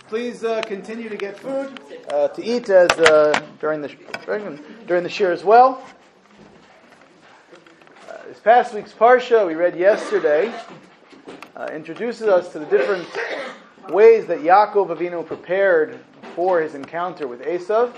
Please continue to get food to eat as during the shir as well. This past week's parsha we read yesterday introduces us to the different ways that Yaakov Avinu prepared for his encounter with Esav,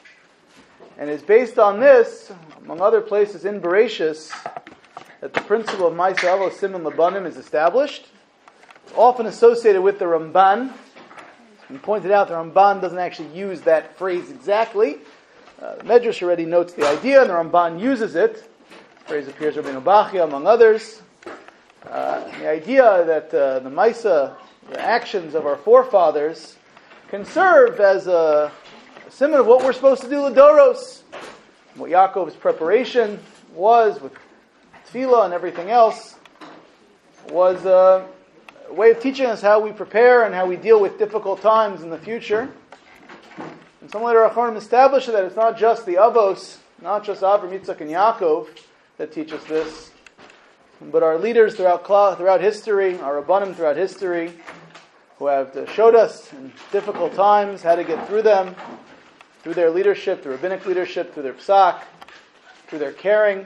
and is based on this, among other places in Bereshis, that the principle of Ma'aseh Avos Siman Labanim is established. It's often associated with the Ramban. We pointed out the Ramban doesn't actually use that phrase exactly. The Medrash already notes the idea, and the Ramban uses it. The phrase appears in Rabbeinu Bachya, among others. The idea that the Maisa, the actions of our forefathers, can serve as a symbol of what we're supposed to do L'Doros. What Yaakov's preparation was with tefillah and everything else was a way of teaching us how we prepare and how we deal with difficult times in the future. And some later Acharonim established that it's not just the Avos, not just Avram, Yitzchak, and Yaakov that teach us this, but our leaders throughout history, our Rabbanim throughout history, who have showed us in difficult times how to get through them, through their leadership, the rabbinic leadership, through their psak, through their caring.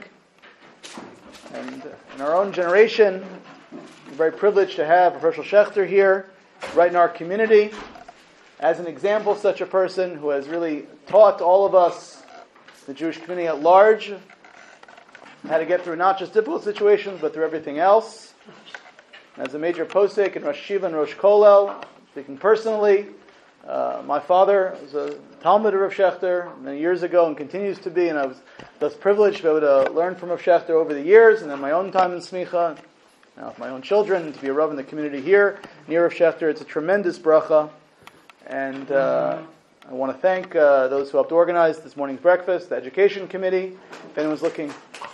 And in our own generation, we're very privileged to have Hershel Schachter here, right in our community, as an example, such a person who has really taught all of us, the Jewish community at large, how to get through not just difficult situations, but through everything else. As a major posek in Rosh Yeshiva and Rosh Kollel, speaking personally, my father was a Talmud of Rav Schachter many years ago and continues to be, and I was thus privileged to be able to learn from Rav Schachter over the years, and then my own time in Smicha, now with my own children, to be a Rav in the community here, near Rav Schachter. It's a tremendous bracha, and I want to thank those who helped organize this morning's breakfast, the education committee. If anyone's looking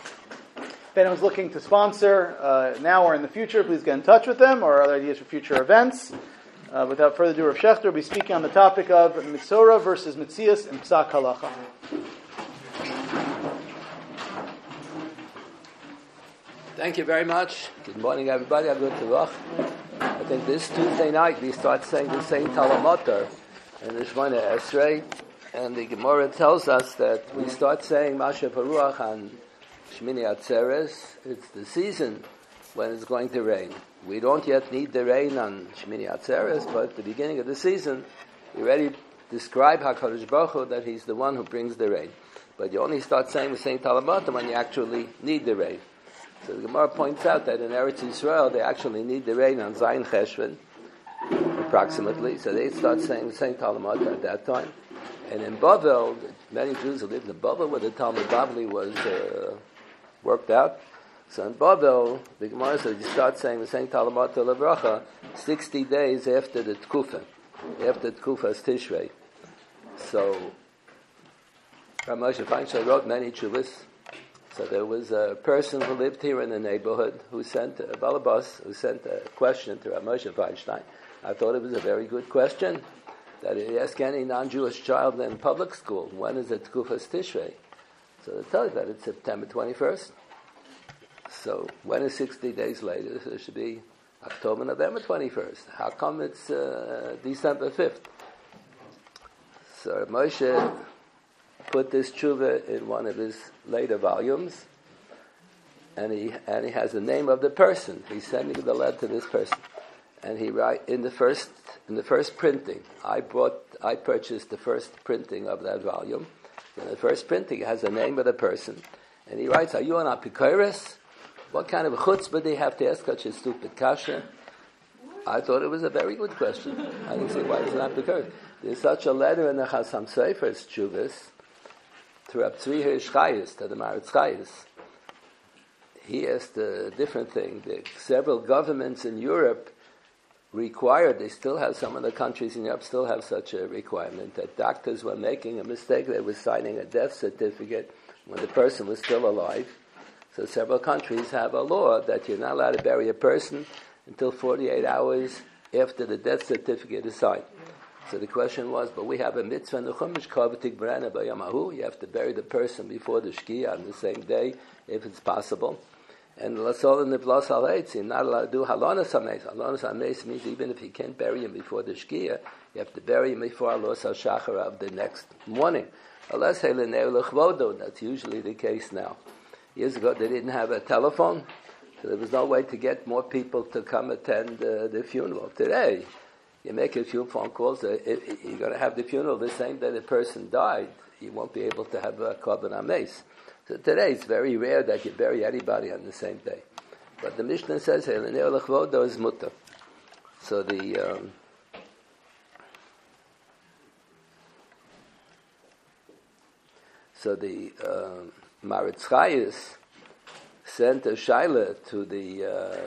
to sponsor now or in the future, please get in touch with them, or other ideas for future events. Without further ado, Rav Schachter will be speaking on the topic of Mitzora versus Mitzias and Psak Halacha. Thank you very much. Good morning, everybody. I'm good to walk. I think this Tuesday night we start saying the same Talamatar in the Shemona Esrei, and the Gemara tells us that we start saying Masha Paruach on Shmini Atzeres. It's the season when it's going to rain. We don't yet need the rain on Shmini Atzeres, but at the beginning of the season, we already describe HaKadosh Baruch Hu that He's the one who brings the rain. But you only start saying the same Talamatar when you actually need the rain. So the Gemara points out that in Eretz Yisrael, they actually need the rain on Zayin Cheshvan, approximately. So they start saying the same Talamatar at that time. And in Bavel, many Jews who lived in Bavel, where the Talmud Bavli was worked out. So in Bavel, the Gemara says you start saying the same Talamatar Levracha 60 days after the Tkufa, after Tkufa's Tishrei. So Rav Moshe Feinstein wrote many Chuvas. So there was a person who lived here in the neighborhood who sent a balabas, who sent a question to Rav Moshe Feinstein. I thought it was a very good question, that he asked any non-Jewish child in public school, when is it Tkufas Tishrei? So they tell you that it's September 21st. So when is 60 days later? So it should be October, November 21st. How come it's December 5th? So Rav Moshe put this tshuva in one of his later volumes, and he has the name of the person. He's sending the letter to this person, and he write in the first printing. I purchased the first printing of that volume. In the first printing, it has the name of the person, and he writes, "Are you an apikoros? What kind of chutzpah do you have to ask such a stupid kasha?" I thought it was a very good question. I didn't say why it's an apikoros. There's such a letter in the Chasam Sofer's tshuvas to Rab Tzvi Hirsch Chayes, to the Maritz Chayes. He asked a different thing. Several governments in Europe required, they still have, some of the countries in Europe still have such a requirement, that doctors were making a mistake. They were signing a death certificate when the person was still alive. So several countries have a law that you're not allowed to bury a person until 48 hours after the death certificate is signed. So the question was, but we have a mitzvah in the Chumash, Kavatik Brana Bayamahu. You have to bury the person before the Shkia on the same day, if it's possible. And Lasol and the Blas Al Eitz, you're not allowed to do Halonas HaMeis. Halonas HaMeis means even if you can't bury him before the Shkia, you have to bury him before Alos HaShachar of the next morning. Unless Heleneu Lechvodo, that's usually the case now. Years ago they didn't have a telephone, so there was no way to get more people to come attend the funeral. Today, you make a few phone calls, you're going to have the funeral the same day the person died. You won't be able to have a Korban HaMeis. So today it's very rare that you bury anybody on the same day. But the Mishnah says, Heleneu Lechvodo is mutter. So the Maritz Chayes sent a shaila to the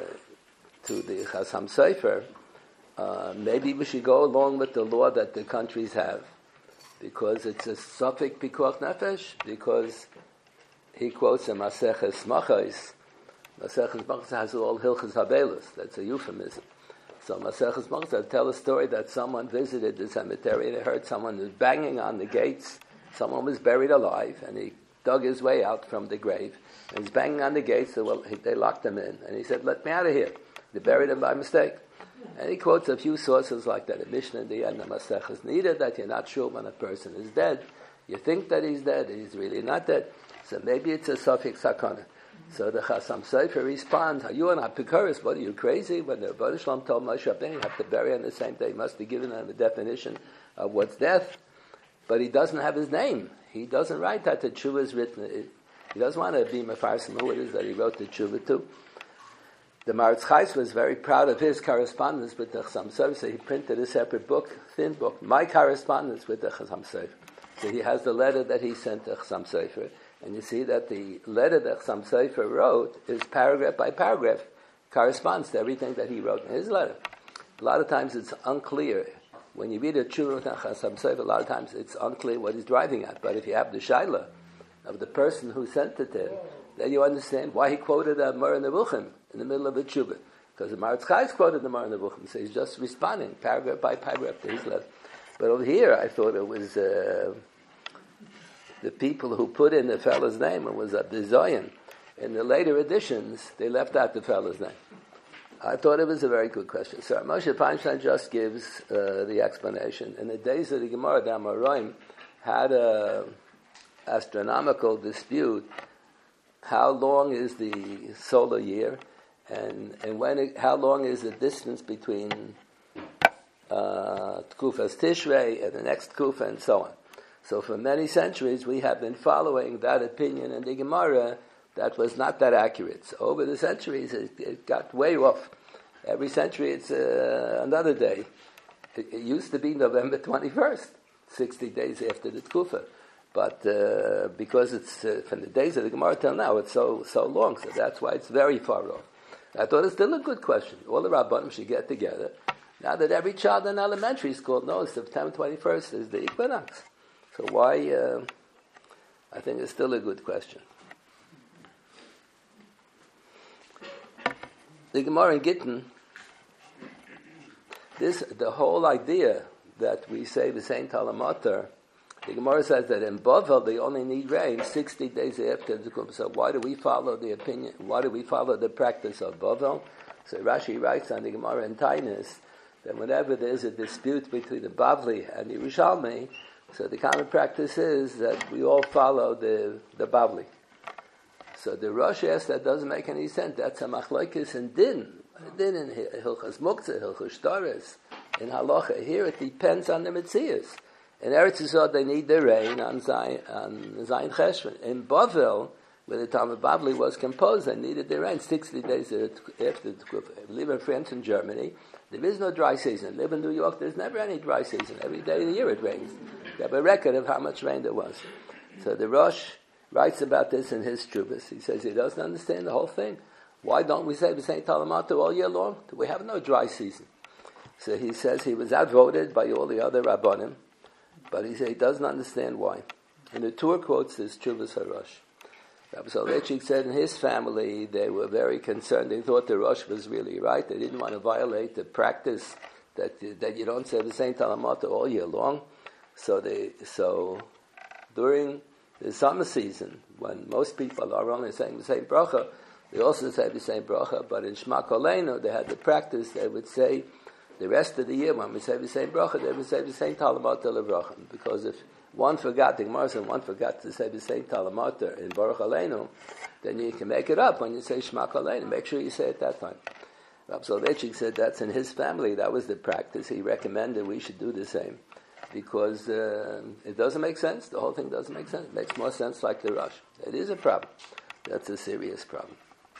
Chasam Sofer. Maybe we should go along with the law that the countries have, because it's a suffix pikuach nefesh, because he quotes a Maseches Machos. Maseches Machos has all Hilchos Habelos. That's a euphemism. So Maseches Machos tell a story that someone visited the cemetery and they heard someone was banging on the gates. Someone was buried alive, and he dug his way out from the grave. And he's banging on the gates, so they locked him in. And he said, "Let me out of here." They buried him by mistake. And he quotes a few sources like that. A Mishnah in the end of Maseches Nida, that you're not sure when a person is dead. You think that he's dead, and he's really not dead. So maybe it's a suffix hakana. So the Chasam Sofer responds, "Are you an apikoros? What, are you crazy? When the Rebbeinu Shalom told Moshe Rabbeinu you have to bury on the same day, he must be given them a definition of what's death." But he doesn't have his name. He doesn't write that the tshuva is written. He doesn't want to be mefarsim who it is that he wrote the tshuva to. The Maritz Chayes was very proud of his correspondence with the Chasam Sofer, so he printed a separate book, thin book, My Correspondence with the Chasam Sofer. So he has the letter that he sent to Chasam Sofer, and you see that the letter that Chasam Sofer wrote is paragraph by paragraph, corresponds to everything that he wrote in his letter. A lot of times it's unclear. When you read a tshuva with Chasam Sofer, a lot of times it's unclear what he's driving at. But if you have the shaila of the person who sent it to him, then you understand why he quoted a Moreh Nevuchim in the middle of a tshuva. Because the Maritz Chayes quoted the Moreh Nevuchim, so he's just responding paragraph by paragraph to his letter. But over here, I thought it was the people who put in the fellow's name. It was a Bizoyan. In the later editions, they left out the fellow's name. I thought it was a very good question. So Moshe Feinstein just gives the explanation. In the days of the Gemara, the Amoraim had a astronomical dispute. How long is the solar year, and how long is the distance between Tkufas Tishrei and the next Tkufa, and so on. So for many centuries, we have been following that opinion in the Gemara that was not that accurate. So over the centuries, it got way off. Every century, it's another day. It used to be November 21st, 60 days after the Tkufa. But because it's from the days of the Gemara till now, it's so long. So that's why it's very far off. I thought it's still a good question. All the Rabbanim should get together. Now that every child in elementary school knows September 21st is the equinox. So why, I think it's still a good question. The Gemara in Gittin, the whole idea that we say the Saint Talamater, the Gemara says that in Bavel they only need rain 60 days after the Kum. So why do we follow the opinion? Why do we follow the practice of Bavel? So Rashi writes on the Gemara in Tainus that whenever there's a dispute between the Bavli and the Yerushalmi, so the common practice is that we all follow the Bavli. So the Rosh asks, that doesn't make any sense. That's a machlokes in din. Din in Hilchas Muktzah, Hilchas Shtaris, in Halacha. Here it depends on the Metzias. In Eretz Yisrael they need the rain on Zayin Cheshvan. In Bavel, where the Talmud Bavli was composed, they needed the rain 60 days after the Tkufa. Live in France and Germany, there is no dry season. Live in New York, there's never any dry season. Every day of the year it rains. They have a record of how much rain there was. So the Rosh writes about this in his Trubas. He says he doesn't understand the whole thing. Why don't we say the Saint Talamata all year long? We have no dry season. So he says he was outvoted by all the other Rabbanim, but he says he doesn't understand why. And the Tur quotes this Trubas HaRosh. Rabbi Soloveitchik said in his family they were very concerned. They thought the Rosh was really right. They didn't want to violate the practice that you don't say the Saint Talamata all year long. So during the summer season, when most people are only saying the same bracha, They also say the same bracha, but in Shema Koleinu, they had the practice, they would say, the rest of the year, when we say the same bracha, they would say the same Talamata Levracha. Because if one forgot, the Gemara said, one forgot to say the same Talamata in Baruch Aleinu, then you can make it up when you say Shema Koleinu. Make sure you say it that time. Rav Soloveitchik said that's in his family, that was the practice. He recommended we should do the same. Because it doesn't make sense. The whole thing doesn't make sense. It makes more sense like the Rosh. It is a problem. That's a serious problem.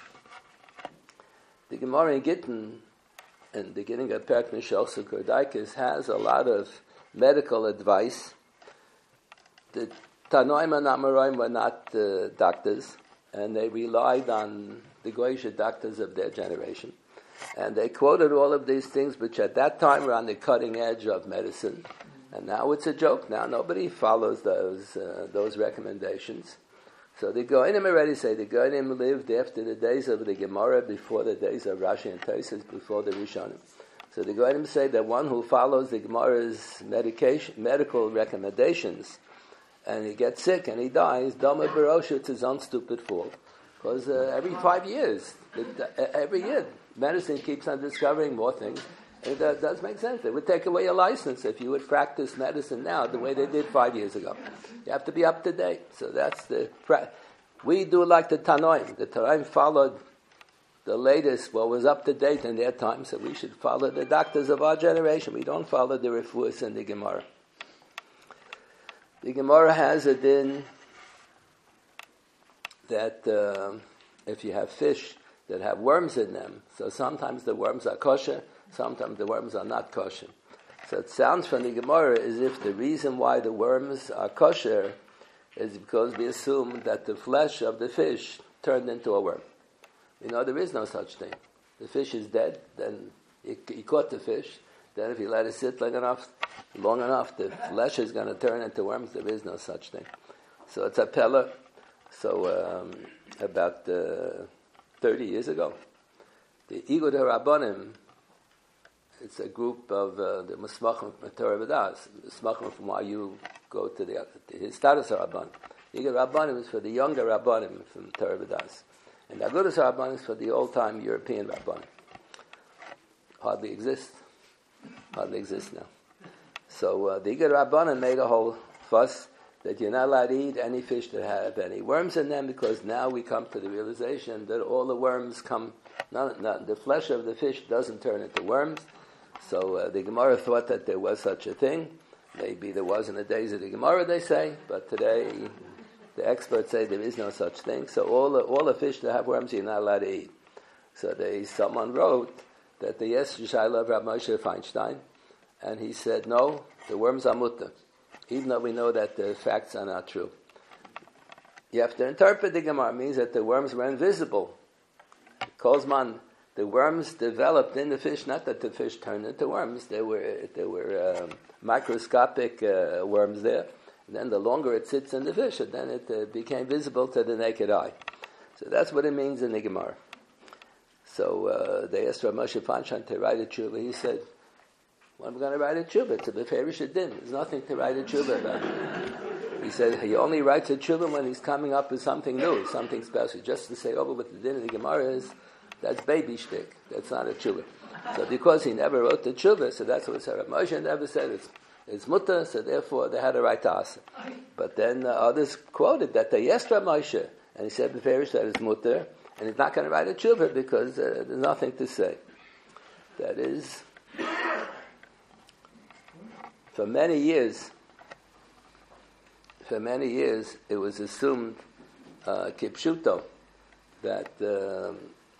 The Gemara in Gittin, in the beginning of Perek Mishal Sukkot has a lot of medical advice. The Tanoim and Amoraim were not doctors, and they relied on the Goyish doctors of their generation. And they quoted all of these things, which at that time were on the cutting edge of medicine. And now it's a joke. Now nobody follows those recommendations. So the Goinim already say the Goinim lived after the days of the Gemara, before the days of Rashi and Tosfos, before the Rishonim. So the Goinim say that one who follows the Gemara's medical recommendations, and he gets sick and he dies, Dama Barosha, it's his own stupid fault. Because every 5 years, every year, medicine keeps on discovering more things. And it does make sense. It would take away your license if you would practice medicine now the way they did 5 years ago. You have to be up to date. So that's we do like the Tanoim. The Tanoim followed the latest, what was up to date in their time, so we should follow the doctors of our generation. We don't follow the Refuahs and the Gemara. The Gemara has a din that if you have fish that have worms in them, so sometimes the worms are kosher, sometimes the worms are not kosher. So it sounds from the Gemara as if the reason why the worms are kosher is because we assume that the flesh of the fish turned into a worm. We know there is no such thing. The fish is dead, then you caught the fish, then if you let it sit long enough, the flesh is going to turn into worms. There is no such thing. So it's a pella. So about 30 years ago, the Igud HaRabbanim, it's a group of the Musmachim from Torah V'das, Musmachim from why you go to the Histados HaRabbanim. The Igud HaRabbanim is for the younger Rabbanim from Torah V'das. And the Agudas HaRabbanim is for the old-time European Rabbanim. Hardly exists now. So the Igud HaRabbanim made a whole fuss that you're not allowed to eat any fish that have any worms in them, because now we come to the realization that all the worms the flesh of the fish doesn't turn into worms. So the Gemara thought that there was such a thing. Maybe there was in the days of the Gemara, they say, but today the experts say there is no such thing. So all the fish that have worms you're not allowed to eat. So someone wrote that the Shaila of Rav Moshe Feinstein, and he said, no, the worms are mutter, even though we know that the facts are not true. You have to interpret the Gemara. It means that the worms were invisible. Kozman, the worms developed in the fish, not that the fish turned into worms. There were microscopic worms there. And then the longer it sits in the fish, then it became visible to the naked eye. So that's what it means in the Gemara. So they asked Rav Moshe Feinstein to write a tshuva. He said, "Well, I'm going to write a tshuva. It's a beferish din. There's nothing to write a tshuva about." He said he only writes a tshuva when he's coming up with something new, something special. Just to say over what the din in the Gemara is, that's baby shtick. That's not a tshuva. So because he never wrote the tshuva, so that's what Rav Moshe never said it's mutter, so therefore they had to write to asa. But then others quoted that they asked Rav Moshe, and he said beferish that it's mutter, and he's not going to write a tshuva because there's nothing to say. That is, for many years, it was assumed, kipshuto, that the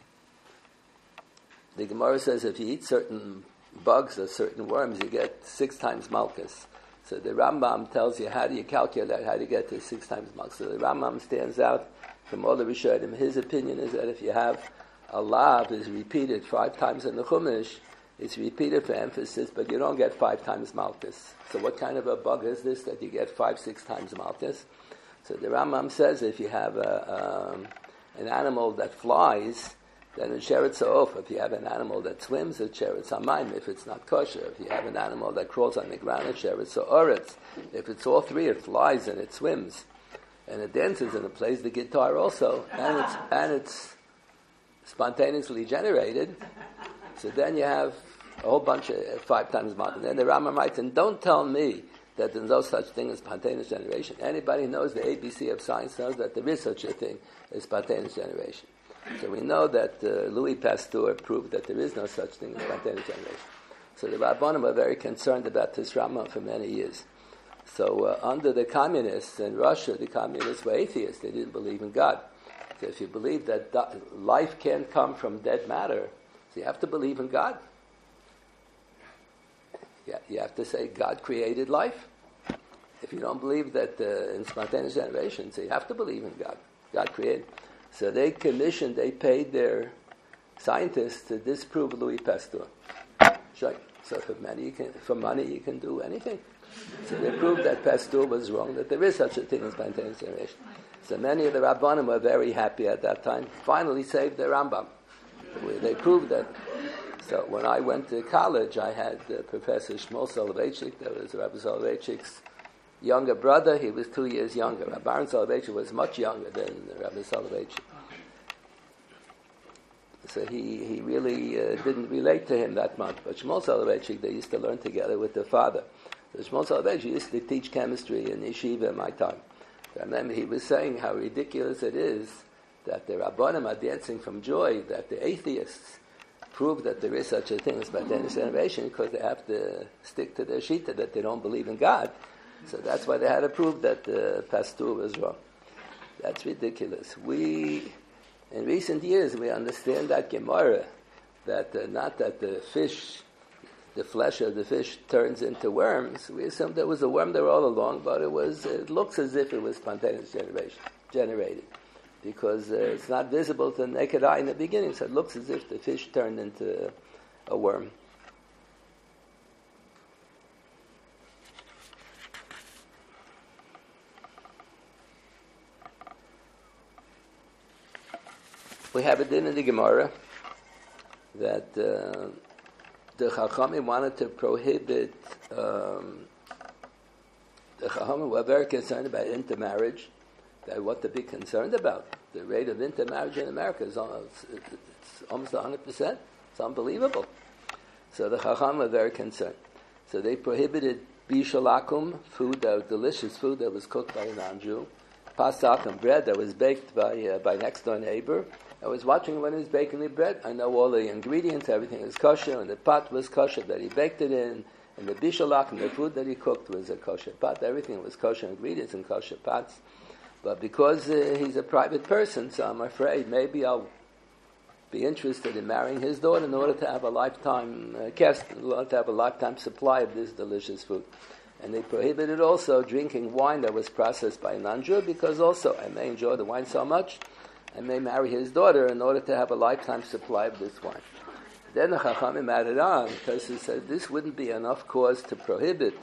Gemara says if you eat certain bugs or certain worms, you get 6 times malchus. So the Rambam tells you how do you calculate, how do you get to 6 times malchus. So the Rambam stands out from all the Rishonim. His opinion is that if you have a lav is repeated 5 times in the Chumash, it's repeated for emphasis, but you don't get 5 times malchus. So what kind of a bug is this that you get 5-6 times malchus? So the Rambam says if you have an animal that flies, then it's sheretz ha'of. If you have an animal that swims, it's sheretz ha'mayim. If it's not kosher, if you have an animal that crawls on the ground, it's sheretz ha'oretz. If it's all three, it flies and it swims, and it dances and it plays the guitar also, and it's spontaneously generated, so then you have a whole bunch of 5 times more. And then the Rambam writes, and don't tell me that there's no such thing as spontaneous generation. Anybody who knows the ABC of science knows that there is such a thing as spontaneous generation. So we know that Louis Pasteur proved that there is no such thing as spontaneous generation. So the Rabbanim were very concerned about this Rambam for many years. So under the communists in Russia, the communists were atheists. They didn't believe in God. So if you believe that life can't come from dead matter, so you have to believe in God. You have to say God created life. If you don't believe that in spontaneous generation, so you have to believe in God. God created. So they paid their scientists to disprove Louis Pasteur. So for money you can do anything. So they proved that Pasteur was wrong, that there is such a thing as spontaneous generation. So many of the Rabbanim were very happy at that time, finally saved the Rambam. They proved that. So when I went to college, I had Professor Shmuel Soloveitchik, that was Rabbi Soloveitchik's younger brother. He was 2 years younger. Rabbi Aaron Soloveitchik was much younger than Rabbi Soloveitchik. So he really didn't relate to him that much. But Shmuel Soloveitchik, they used to learn together with their father. So Shmuel Soloveitchik used to teach chemistry in yeshiva in my time. So I remember he was saying how ridiculous it is that the Rabbanim are dancing from joy, that the atheists prove that there is such a thing as spontaneous generation because they have to stick to their shita that they don't believe in God. So that's why they had to prove that Pasteur was wrong. That's ridiculous. In recent years, we understand that Gemara, that not that the flesh of the fish turns into worms. We assume there was a worm there all along, but it looks as if it was spontaneous generated. Because it's not visible to the naked eye in the beginning, so it looks as if the fish turned into a worm. We have a din in the Gemara that the Chachamim wanted to prohibit. The Chachamim were very concerned about intermarriage. What to be concerned about. The rate of intermarriage in America is it's almost 100%. It's unbelievable. So the Chacham are very concerned. So they prohibited bishalakum, delicious food that was cooked by a non-Jew, pasakum, bread that was baked by next door neighbor. I was watching when he was baking the bread. I know all the ingredients, everything is kosher, and the pot was kosher that he baked it in, and the bishalakum, the food that he cooked was a kosher pot. Everything was kosher ingredients and kosher pots. But because he's a private person, so I'm afraid maybe I'll be interested in marrying his daughter in order to have a lifetime in order to have a lifetime supply of this delicious food. And they prohibited also drinking wine that was processed by a non-Jew because also I may enjoy the wine so much, I may marry his daughter in order to have a lifetime supply of this wine. Then the Chachamim added on because he said this wouldn't be enough cause to prohibit.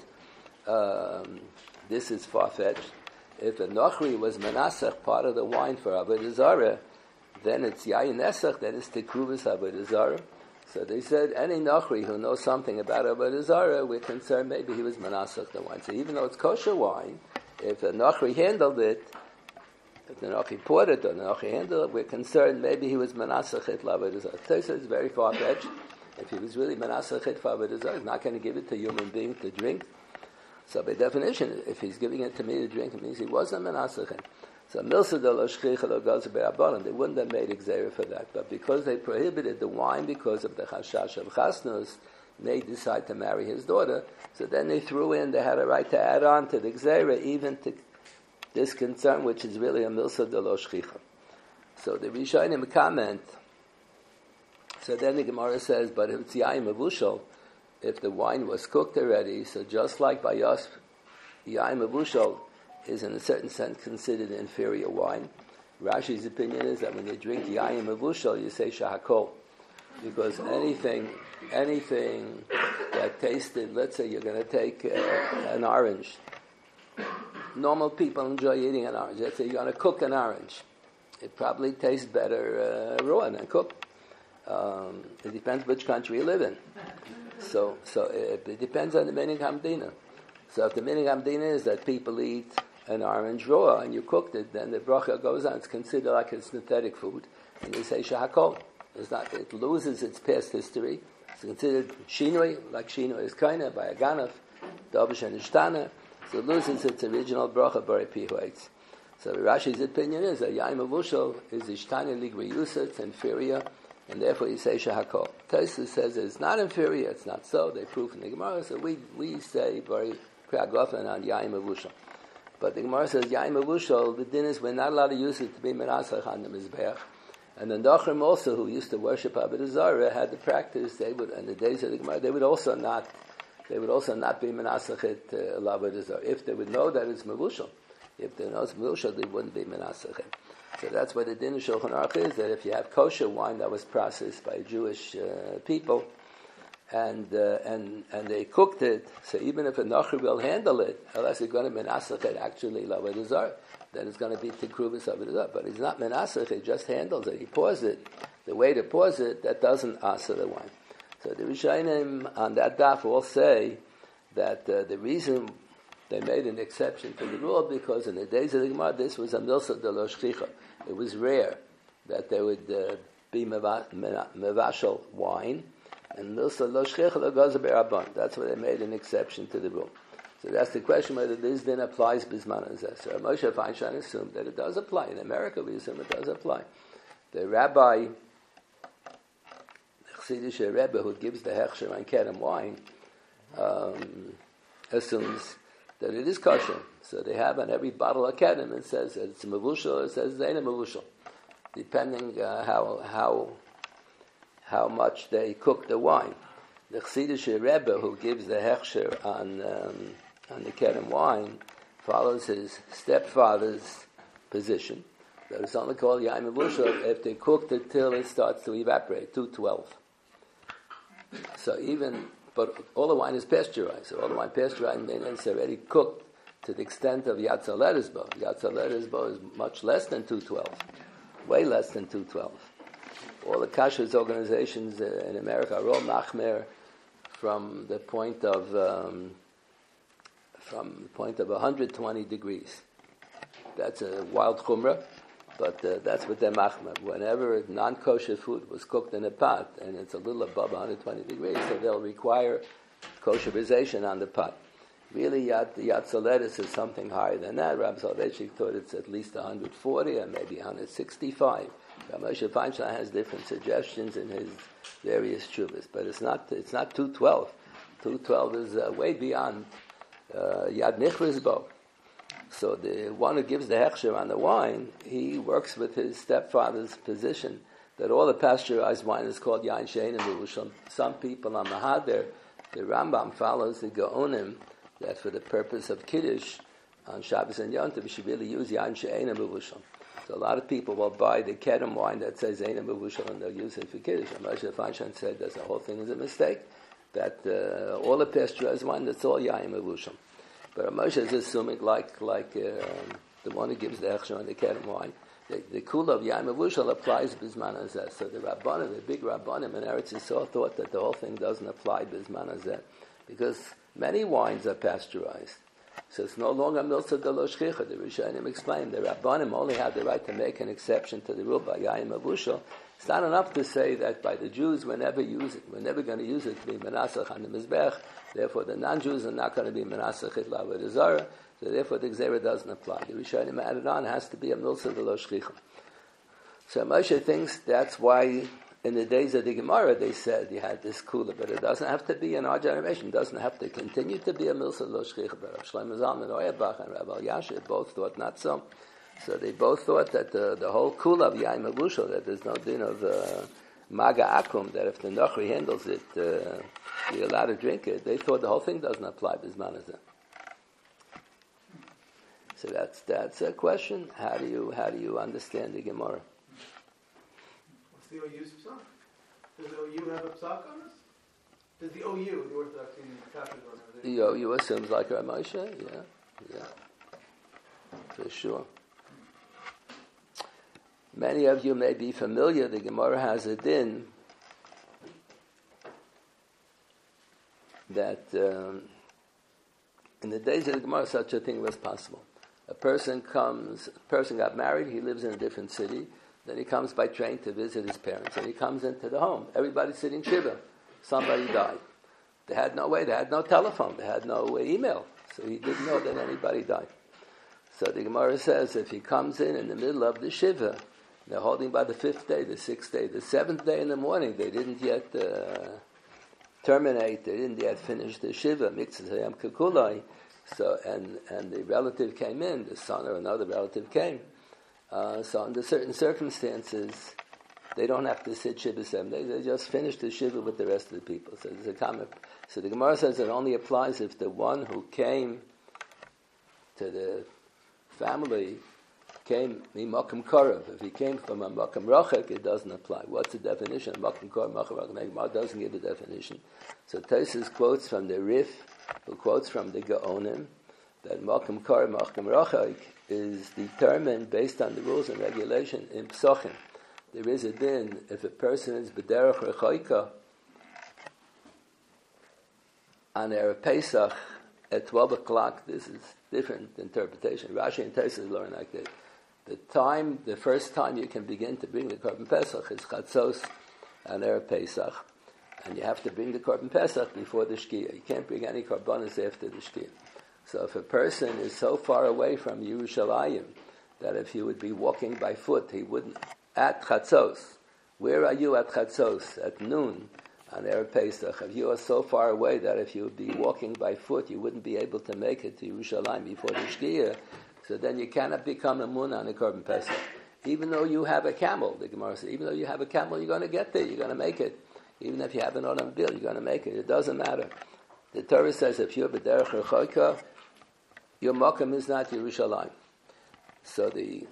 This is far-fetched. If a Nochri was Menasach, part of the wine for Avodah Zarah, then it's Yayin Nesach, then it's Tekruvas Avodah Zarah. So they said, any Nochri who knows something about Avodah Zarah, we're concerned maybe he was Menasach the wine. So even though it's kosher wine, if a Nochri handled it, if the Nochri poured it or the Nochri handled it, we're concerned maybe he was Menasach it Avodah Zarah. So it's very far-fetched. If he was really Menasach it for Avodah Zarah, he's not going to give it to a human being to drink. So by definition, if he's giving it to me to drink, it means he wasn't menasachin. So milsa de lo shchicha lo gazer be'abanan, they wouldn't have made exera for that. But because they prohibited the wine because of the chashash of chasnus, they decide to marry his daughter. So then they threw in, they had a right to add on to the exera, even to this concern, which is really a milsa de lo shchicha. So the Rishonim comment, so then the Gemara says, but if it's yaim avushal, if the wine was cooked already, so just like by us, Yaim Avushal is in a certain sense considered inferior wine. Rashi's opinion is that when you drink Yaim Avushal, you say Shahakol. Because anything that tasted, let's say you're going to take an orange. Normal people enjoy eating an orange. Let's say you're going to cook an orange. It probably tastes better raw than cooked. It depends which country you live in. So it depends on the Minig Hamdina. So if the Minig Hamdina is that people eat an orange raw and you cooked it, then the bracha goes on. It's considered like a synthetic food, and you say shahakol. It loses its past history. It's considered shinoi, like shinoi is kaina by a ganaf, davish and ishtana. So it loses its original bracha bari pihuates. So Rashi's opinion is that yaim avushal is ishtana ligri yusa, it's inferior, and therefore you say shahakol. Tosfos says it's not inferior, it's not so. They prove in the Gemara, so we say bari priagofen on yaim avushal. But the Gemara says yaim avushal, the din is we're not allowed to use it to be menasach on the mizbeach. And the Nachrim also, who used to worship Avodah Zarah, had the practice. They would, in the days of the Gemara, they would also not be menasachet Avodah Zarah. If they would know that it's mevushal, if they know it's mevushal, they wouldn't be menasachet. So that's why the din of Shulchan Aruch is that if you have kosher wine that was processed by Jewish people, and they cooked it, so even if a Nachri will handle it, unless it's going to be menasachet actually Avodah Zarah, then it's going to be Tikruvus Avodah Zarah. But he's not menasach, he just handles it. He pours it. The way to pours it, that doesn't asa the wine. So the Rishonim on that daf all say that the reason they made an exception to the rule, because in the days of the Gemara, this was a milsa de lo shchicha. It was rare that there would be mevashal wine, and milsa lo shchicha lo goza berabban. That's why they made an exception to the rule. So that's the question whether this then applies bisman hazeh. So Moshe Feinstein assumed that it does apply. In America, we assume it does apply. The rabbi, the Chassidish Rebbe, who gives the hechsher on kedem wine, assumes that it is kosher. So they have on every bottle of kedem, it says that it's mevushal, it says zayin mevushal, depending how much they cook the wine. The Chassidish Rebbe, who gives the hechsher on the kedem wine, follows his stepfather's position that it's only called yaim mevushal if they cooked it till it starts to evaporate, 2:12. So but all the wine is pasteurized. So all the wine pasteurized means it's already cooked to the extent of Yatza Leresbo. Yatza Leresbo is much less than 2:12, way less than 2:12. All the kashrus organizations in America are all machmer from the point of 120 degrees. That's a wild chumrah, but that's what they're machmer. Whenever non-kosher food was cooked in a pot and it's a little above 120 degrees, so they'll require kosherization on the pot. Really, Yatzoletis is something higher than that. Rabbi Soloveitchik thought it's at least 140 or maybe 165. Moshe Feinstein has different suggestions in his various shuvas, but it's not 2:12. 2:12 is way beyond Yad Nichrisbo. So the one who gives the hechsher on the wine, he works with his stepfather's position that all the pasteurized wine is called Yain Shein and Mevushal. Some people on Mahader, the Rambam follows the Gaonim that for the purpose of Kiddush on Shabbos and Yom Tov, we should really use Yain Shein and Mevushal. So a lot of people will buy the kedem wine that says Zayin and Mevushal and they'll use it for Kiddush. And Moshe Feinstein said that the whole thing is a mistake, that all the pasteurized wine, that's all Yain Mevushal. But Moshe is assuming like the one who gives the hechsher on the kedem wine, the kula of Yain Mevushal applies bisman hazeh. So the Rabbanim, the big Rabbanim in Eretz Yisrael thought that the whole thing doesn't apply bisman hazeh because many wines are pasteurized. So it's no longer milsa de lo shchicha. The Rishonim explained the Rabbanim only have the right to make an exception to the rule by yain mevushal. It's not enough to say that by the Jews we're never going to use it to be menasach on the mizbech. Therefore, the non-Jews are not going to be menasach it l'avodah zarah. So therefore, the gzera doesn't apply. The Rishonim added on has to be a milsa de lo shchicha. So Moshe thinks that's why in the days of the Gemara they said you had this kula, but it doesn't have to be in our generation. It doesn't have to continue to be a milsa lo shchicha. But Rav Shlomo Zalman Auerbach and Rav Elyashiv both thought not so. So they both thought that the whole kula of yain mevushal, that there's no din of maga akum, that if the nochri handles it, you're allowed to drink it. They thought the whole thing doesn't apply bisman hazeh. So that's a question. How do you understand the Gemara? What's the OU's psak? Does the OU have a psak on this? Does the OU, the Orthodox Union Catholic Organization? The OU assumes like Rav Moshe, yeah, for sure. Many of you may be familiar. The Gemara has a din that in the days of the Gemara, such a thing was possible. A person got married, he lives in a different city, Then he comes by train to visit his parents, and he comes into the home. Everybody's sitting shiva. Somebody died. They had no way. They had no telephone. They had no email. So he didn't know that anybody died. So the Gemara says if he comes in the middle of the shiva, they're holding by the 5th day, the 6th day, the 7th day in the morning. They didn't yet terminate. They didn't yet finish the shiva. Mitzvah Kakulai. So and the relative came in. The son or another relative came. So under certain circumstances, they don't have to sit shiva 7 days. They just finish the shiva with the rest of the people. So there's a comment. So the Gemara says it only applies if the one who came to the family came mimakim korav. If he came from a makom rachek, it doesn't apply. What's the definition of makom korav? Makom rachek. The Gemara doesn't give a definition. So Tosfos quotes from the Rif, who quotes from the Gaonim, that makom korav, makom rachek is determined based on the rules and regulation in Psochim. There is a din if a person is b'derech rechoika on Erev Pesach at 12 o'clock. This is different interpretation. Rashi and Tosfos learn like that. The first time you can begin to bring the Korban Pesach is Chatzos on Erev Pesach, and you have to bring the Korban Pesach before the Shkia. You can't bring any Korbanos after the Shkia. So if a person is so far away from Yerushalayim that if he would be walking by foot, he wouldn't. At Chatzos, where are you at Chatzos? At noon on Erev Pesach. If you are so far away that if you would be walking by foot, you wouldn't be able to make it to Yerushalayim before the Shkia, so then you cannot become a mun on a Korban Pesach. Even though you have a camel, the Gemara says, even though you have a camel, you're going to get there, you're going to make it. Even if you have an automobile, you're going to make it. It doesn't matter. The Torah says if you're b'derech rechoika, your makom is not Yerushalayim. So the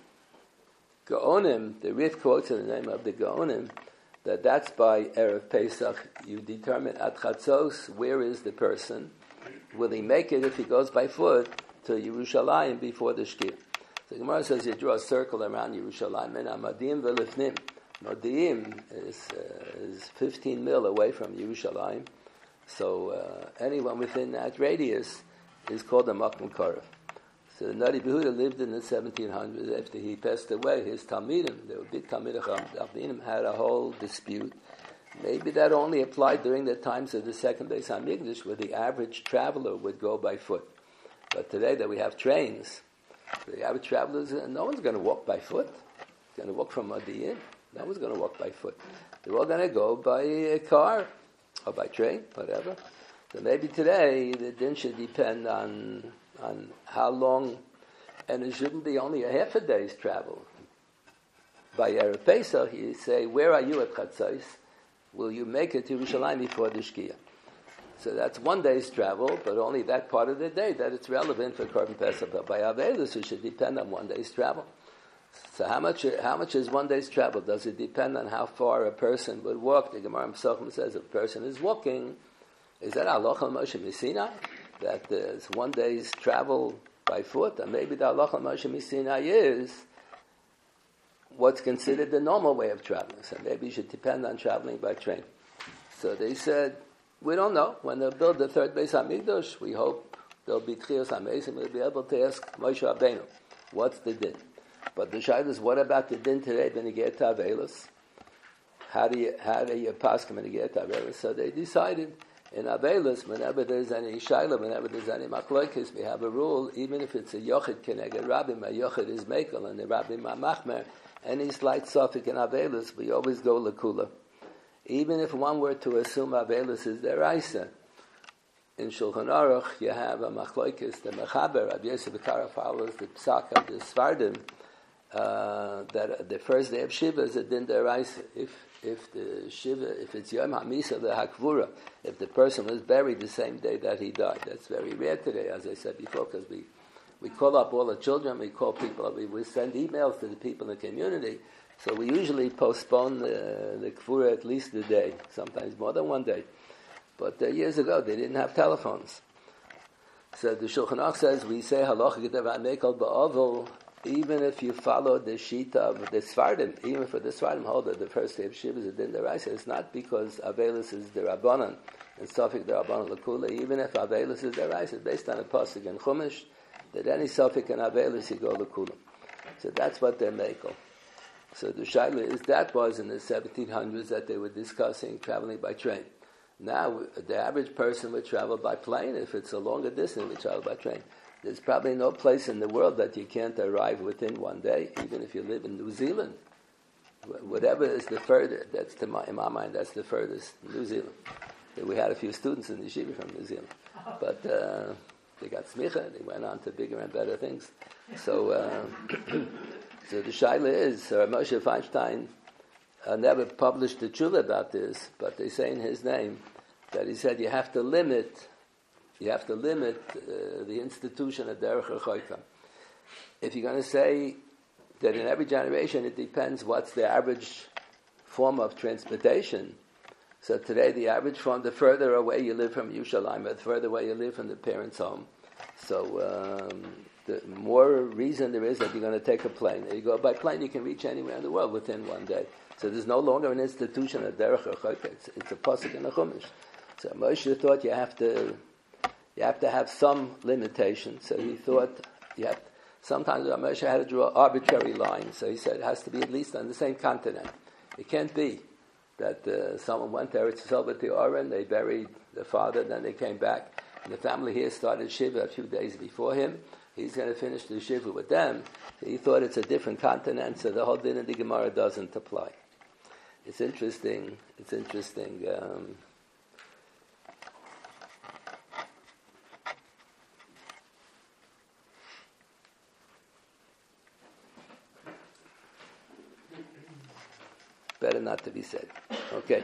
Gaonim, the Rif quotes in the name of the Gaonim, that's by Erev Pesach. You determine at Chatzos, where is the person? Will he make it if he goes by foot to Yerushalayim before the Shkia? So the Gemara says you draw a circle around Yerushalayim. And Amadim v'lifnim. Modi'im is 15 mil away from Yerushalayim. So anyone within that radius is called a Makom Korav. So the Nari Behuda lived in the 1700s. After he passed away, his Talmidim, they were big Talmidim, had a whole dispute. Maybe that only applied during the times of the second Beis HaMikdash, where the average traveler would go by foot. But today that we have trains, the average travelers, no one's going to walk by foot. They're going to walk from Modi'in. No one's going to walk by foot. They're all going to go by a car or by train, whatever. So maybe today the din should depend on how long, and it shouldn't be only a half a day's travel. By Erev Pesach, you say, where are you at Chatzos? Will you make it to Yerushalayim before the Shkia? So that's 1 day's travel, but only that part of the day that it's relevant for Korban Pesach. But by Avelus, it should depend on 1 day's travel. So how much is 1 day's travel? Does it depend on how far a person would walk? The Gemara Pesachim says if a person is walking, is that halacha Moshe Missinai? That there's 1 day's travel by foot, and maybe the halacha Moshe Missinai is what's considered the normal way of traveling. So maybe you should depend on traveling by train. So they said, we don't know. When they'll build the third Beis HaMikdash, we hope there'll be Tchios HaMesim, we'll be able to ask Moshe Rabbeinu, what's the din? But the shayla is, what about the din today when you get to Avelus? How do you pass when you get to Avelus? So they decided, in Avelus, whenever there's any shayla, whenever there's any machlokes, we have a rule, even if it's a yochid keneged rabbim, a yochid is mekel, and the rabbim are machmer, any slight suffix in Avelus, we always go lekula. Even if one were to assume Avelus is deraisa. In Shulchan Aruch, you have a machlokes, the mechaber, Rabbi Yosef Kara follows the psak of the Sfardim, that the first day of Shiva is a din deraisa. If the Shiva, if it's Yom HaMisa, the Hakvura, if the person was buried the same day that he died, that's very rare today, as I said before, because we call up all the children, we call people, we send emails to the people in the community, so we usually postpone the Kfura at least a day, sometimes more than 1 day. But years ago, they didn't have telephones. So the Shulchan Aruch says, we say, Halacha G'dav Ha'mekal Ba'ovel, even if you follow the Shita of the Sfardim, even for the Sfardim hold that the first day of Shiva is a din deraisa, it's not because Avelus is the Rabbanan, and Sofik the Rabbanan Lakula, even if Avelus is deraisa, it's based on a pasuk in Chumash, that any Sofik and Avelus you go Lakula. So that's what they're makel. So the shaila is that was in the 1700s that they were discussing traveling by train. Now the average person would travel by plane. If it's a longer distance, we travel by train. There's probably no place in the world that you can't arrive within one day, even if you live in New Zealand. Whatever is the furthest, in my mind, that's the furthest, New Zealand. We had a few students in the yeshiva from New Zealand, but they got smicha, they went on to bigger and better things. So so the shaila is, Moshe Feinstein never published the tshuva about this, but they say in his name that he said you have to limit the institution of Derech HaChoyka. If you're going to say that in every generation it depends what's the average form of transportation, so today the average form, the further away you live from Yerushalayim, the further away you live from the parents' home, so the more reason there is that you're going to take a plane. If you go by plane, you can reach anywhere in the world within one day. So there's no longer an institution of Derech HaChoyka. It's a pasuk in the Chumash. So Moshe thought you have to have some limitation. So he thought sometimes Moshe had to draw arbitrary lines. So he said it has to be at least on the same continent. It can't be that someone went there to Yisrael with the Oren, they buried the father, then they came back. And the family here started Shiva a few days before him. He's going to finish the Shiva with them. So he thought it's a different continent, so the whole din of the Gemara doesn't apply. It's interesting. Better not to be said. Okay.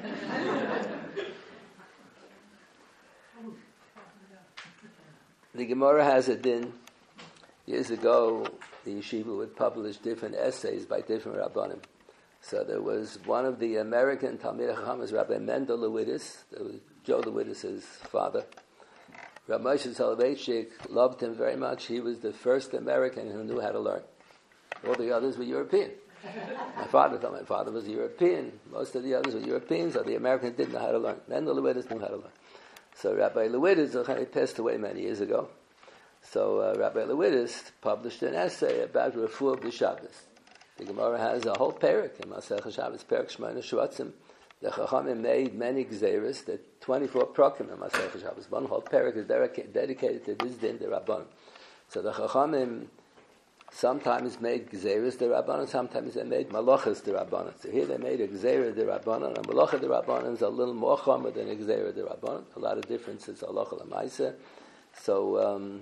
The Gemara has a din. Years ago, the yeshiva would publish different essays by different rabbanim. So there was one of the American Talmidei Chacham, Rabbi Mendel Lewidis, Joe Lewidis' father. Rabbi Moshe Soloveitchik loved him very much. He was the first American who knew how to learn. All the others were European. My father thought my father was European. Most of the others were Europeans, so the Americans didn't know how to learn. Mendel Lewidis knew how to learn. So Rabbi Lewidis passed away many years ago. So Rabbi Lewidis published an essay about Refuah b'Shabbos. The Gemara has a whole parak in Masechah Shabbos, Parak Shmona Shvatzim. The Chachamim made many gzeros, the 24 prokim in Masechah Shabbos. One whole parak is dedicated to this din, the Rabbanon. So the Chachamim sometimes made gzeros the Rabbanon, sometimes they made malachas the Rabbanon. So here they made a gzera the Rabbanon, and malacha the Rabbanon is a little more chomer than a gzera the Rabbanon. A lot of differences, halacha l'maisa. So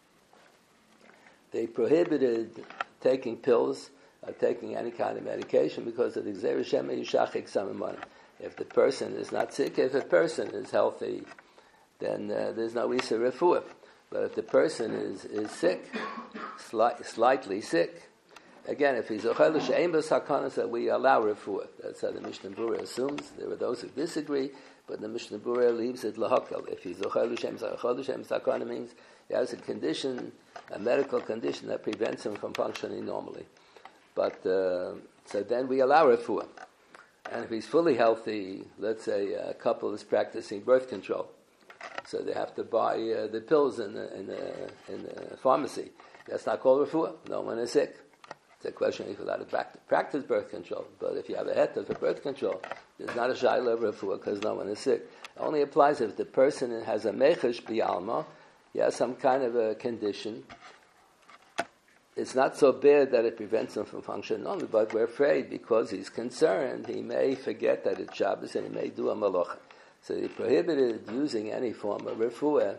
they prohibited taking pills or taking any kind of medication because of the gzera shema yishachik samimon. If the person is not sick, if a person is healthy, then there's no isa refuah. But if the person is sick, slightly sick, again, if he's ochel she'ein b'sakanas, that we allow refuah. That's how the Mishnah Berurah assumes. There are those who disagree, but the Mishnah Berurah leaves it lahakel. If he's ochel she'ein b'sakanas, means he has a condition, a medical condition that prevents him from functioning normally. But so then we allow refuah. And if he's fully healthy, let's say a couple is practicing birth control, so they have to buy the pills in the pharmacy. That's not called refuah. No one is sick. It's a question if you're allowed to practice birth control. But if you have a heter for birth control, there's not a shayla of refuah because no one is sick. It only applies if the person has a mechesh b'alma, he has some kind of a condition. It's not so bad that it prevents him from functioning normally, but we're afraid because he's concerned, he may forget that it's Shabbos and he may do a malacha. So he prohibited using any form of refuah,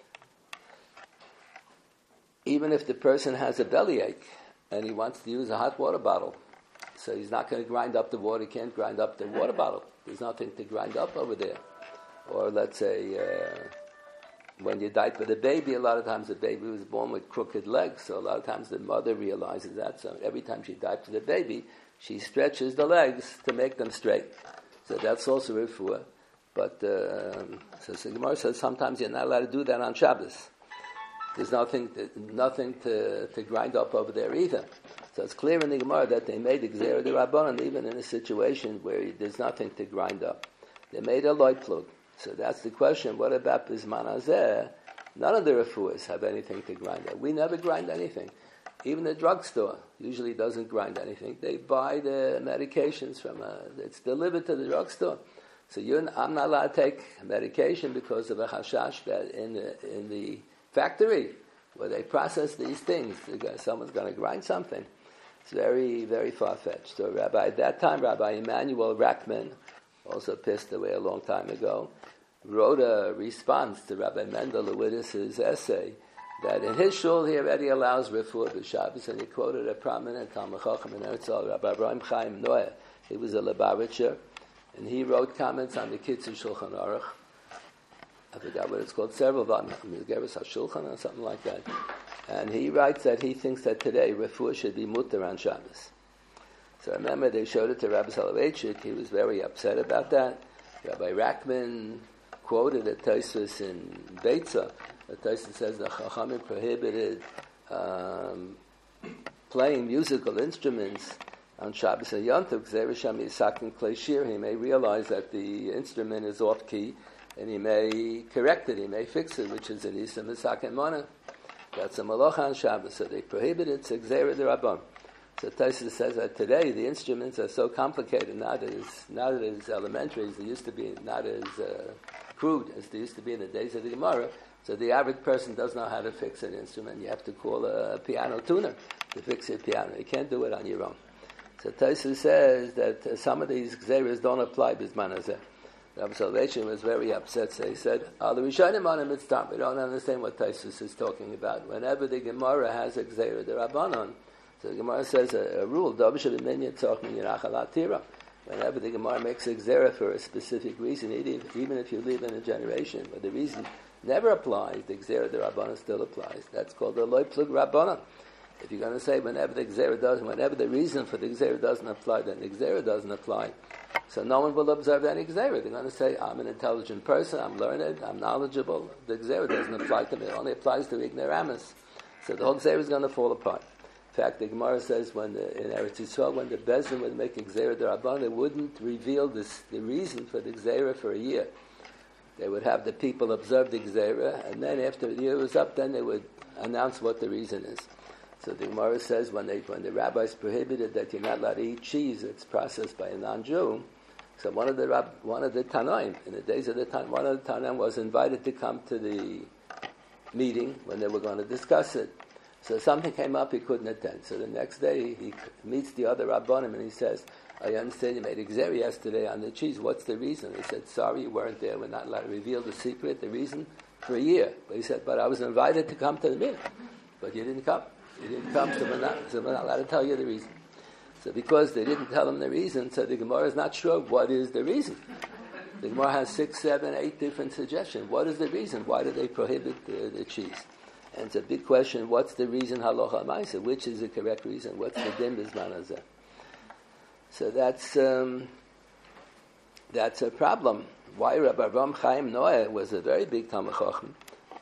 even if the person has a bellyache and he wants to use a hot water bottle. So he's not going to grind up the water, he can't grind up the water bottle. There's nothing to grind up over there. Or let's say, when you diaper the baby, a lot of times the baby was born with crooked legs, so a lot of times the mother realizes that, so every time she diapers the baby, she stretches the legs to make them straight. So that's also refuah. But, so the Gemara says sometimes you're not allowed to do that on Shabbos. There's nothing to grind up over there either. So it's clear in the Gemara that they made the Gzera de Rabbanan even in a situation where there's nothing to grind up. They made a light plug. So that's the question. What about Bisman Hazeh? None of the refuahs have anything to grind up. We never grind anything. even the drugstore usually doesn't grind anything. They buy the medications it's delivered to the drugstore. So I'm not allowed to take medication because of a hashash that in the factory where they process these things, someone's going to grind something. It's very, very far-fetched. So at that time, Rabbi Emanuel Rackman, also passed away a long time ago, wrote a response to Rabbi Mendel Lewis' essay that in his shul he already allows refuah b'Shabbos, and he quoted a prominent Talmid Chacham in Eretz Yisrael, Rabbi Abraham Chaim Noah. He was a Lubavitcher, and he wrote comments on the Kitzur Shulchan Aruch. I forgot what it's called, several Geras HaShulchan or something like that. And he writes that he thinks that today refuah should be mutter on Shabbos. So I remember they showed it to Rabbi Soloveitchik. He was very upset about that. Rabbi Rackman quoted a Tosfos in Beitza. The Tosfos says the Chachamim prohibited playing musical instruments on Shabbos and Yom Tov. He may realize that the instrument is off key, and he may correct it, he may fix it, which is an Isa Misak and Mana. That's a Malacha on Shabbos, so they prohibit it, it's a Gzeira D'Rabban. So Tosfos says that today the instruments are so complicated, not as elementary as they used to be, not as crude as they used to be in the days of the Gemara. So the average person doesn't know how to fix an instrument. You have to call a piano tuner to fix your piano. You can't do it on your own. So Tosfos says that some of these Gzeiras don't apply Bizman Hazeh. Rabbi Soloveitchik was very upset, so he said, the Rishonim on him, we don't understand what Tosfos is talking about. Whenever the Gemara has a Gzeira D'Rabbanan, so the Gemara says a rule, whenever the Gemara makes a Gzeira for a specific reason, even if you live in a generation where the reason never applies, the Gzeira D'Rabbanan still applies. That's called the Loi Plug Rabbanan. If you're going to say whenever the reason for the Gzeira doesn't apply, then the Gzeira doesn't apply. So no one will observe any Gzeira. They're going to say, I'm an intelligent person, I'm learned, I'm knowledgeable. The Gzeira doesn't apply to me. It only applies to ignoramus. So the whole Gzeira is going to fall apart. In fact, the Gemara says in Eretz Yisrael, when the Bezdin would make a Gzeira D'Rabbanan, they wouldn't reveal the reason for the Gzeira for a year. They would have the people observe the Gzeira, and then after the year was up, then they would announce what the reason is. So the Gemara says when the rabbis prohibited that you're not allowed to eat cheese that's processed by a non-Jew, so one of the Tanaim, in the days of the Tanaim, one of the Tanaim was invited to come to the meeting when they were going to discuss it. So something came up, he couldn't attend. So the next day he meets the other Rabbanim and he says, I understand you made a Gzeira yesterday on the cheese. What's the reason? He said, sorry, you weren't there. We're not allowed to reveal the secret, the reason, for a year. But he said, but I was invited to come to the meeting. But you didn't come. You didn't come, so we're not allowed to tell you the reason. So because they didn't tell him the reason, so the Gemara is not sure what is the reason. The Gemara has 6, 7, 8 different suggestions. What is the reason? Why did they prohibit the cheese? And it's a big question, what's the reason halacha ma'aseh? Which is the correct reason? What's the din b'zman hazeh? So that's a problem. Why Rabbi Avraham Chaim Noah was a very big Talmid Chacham.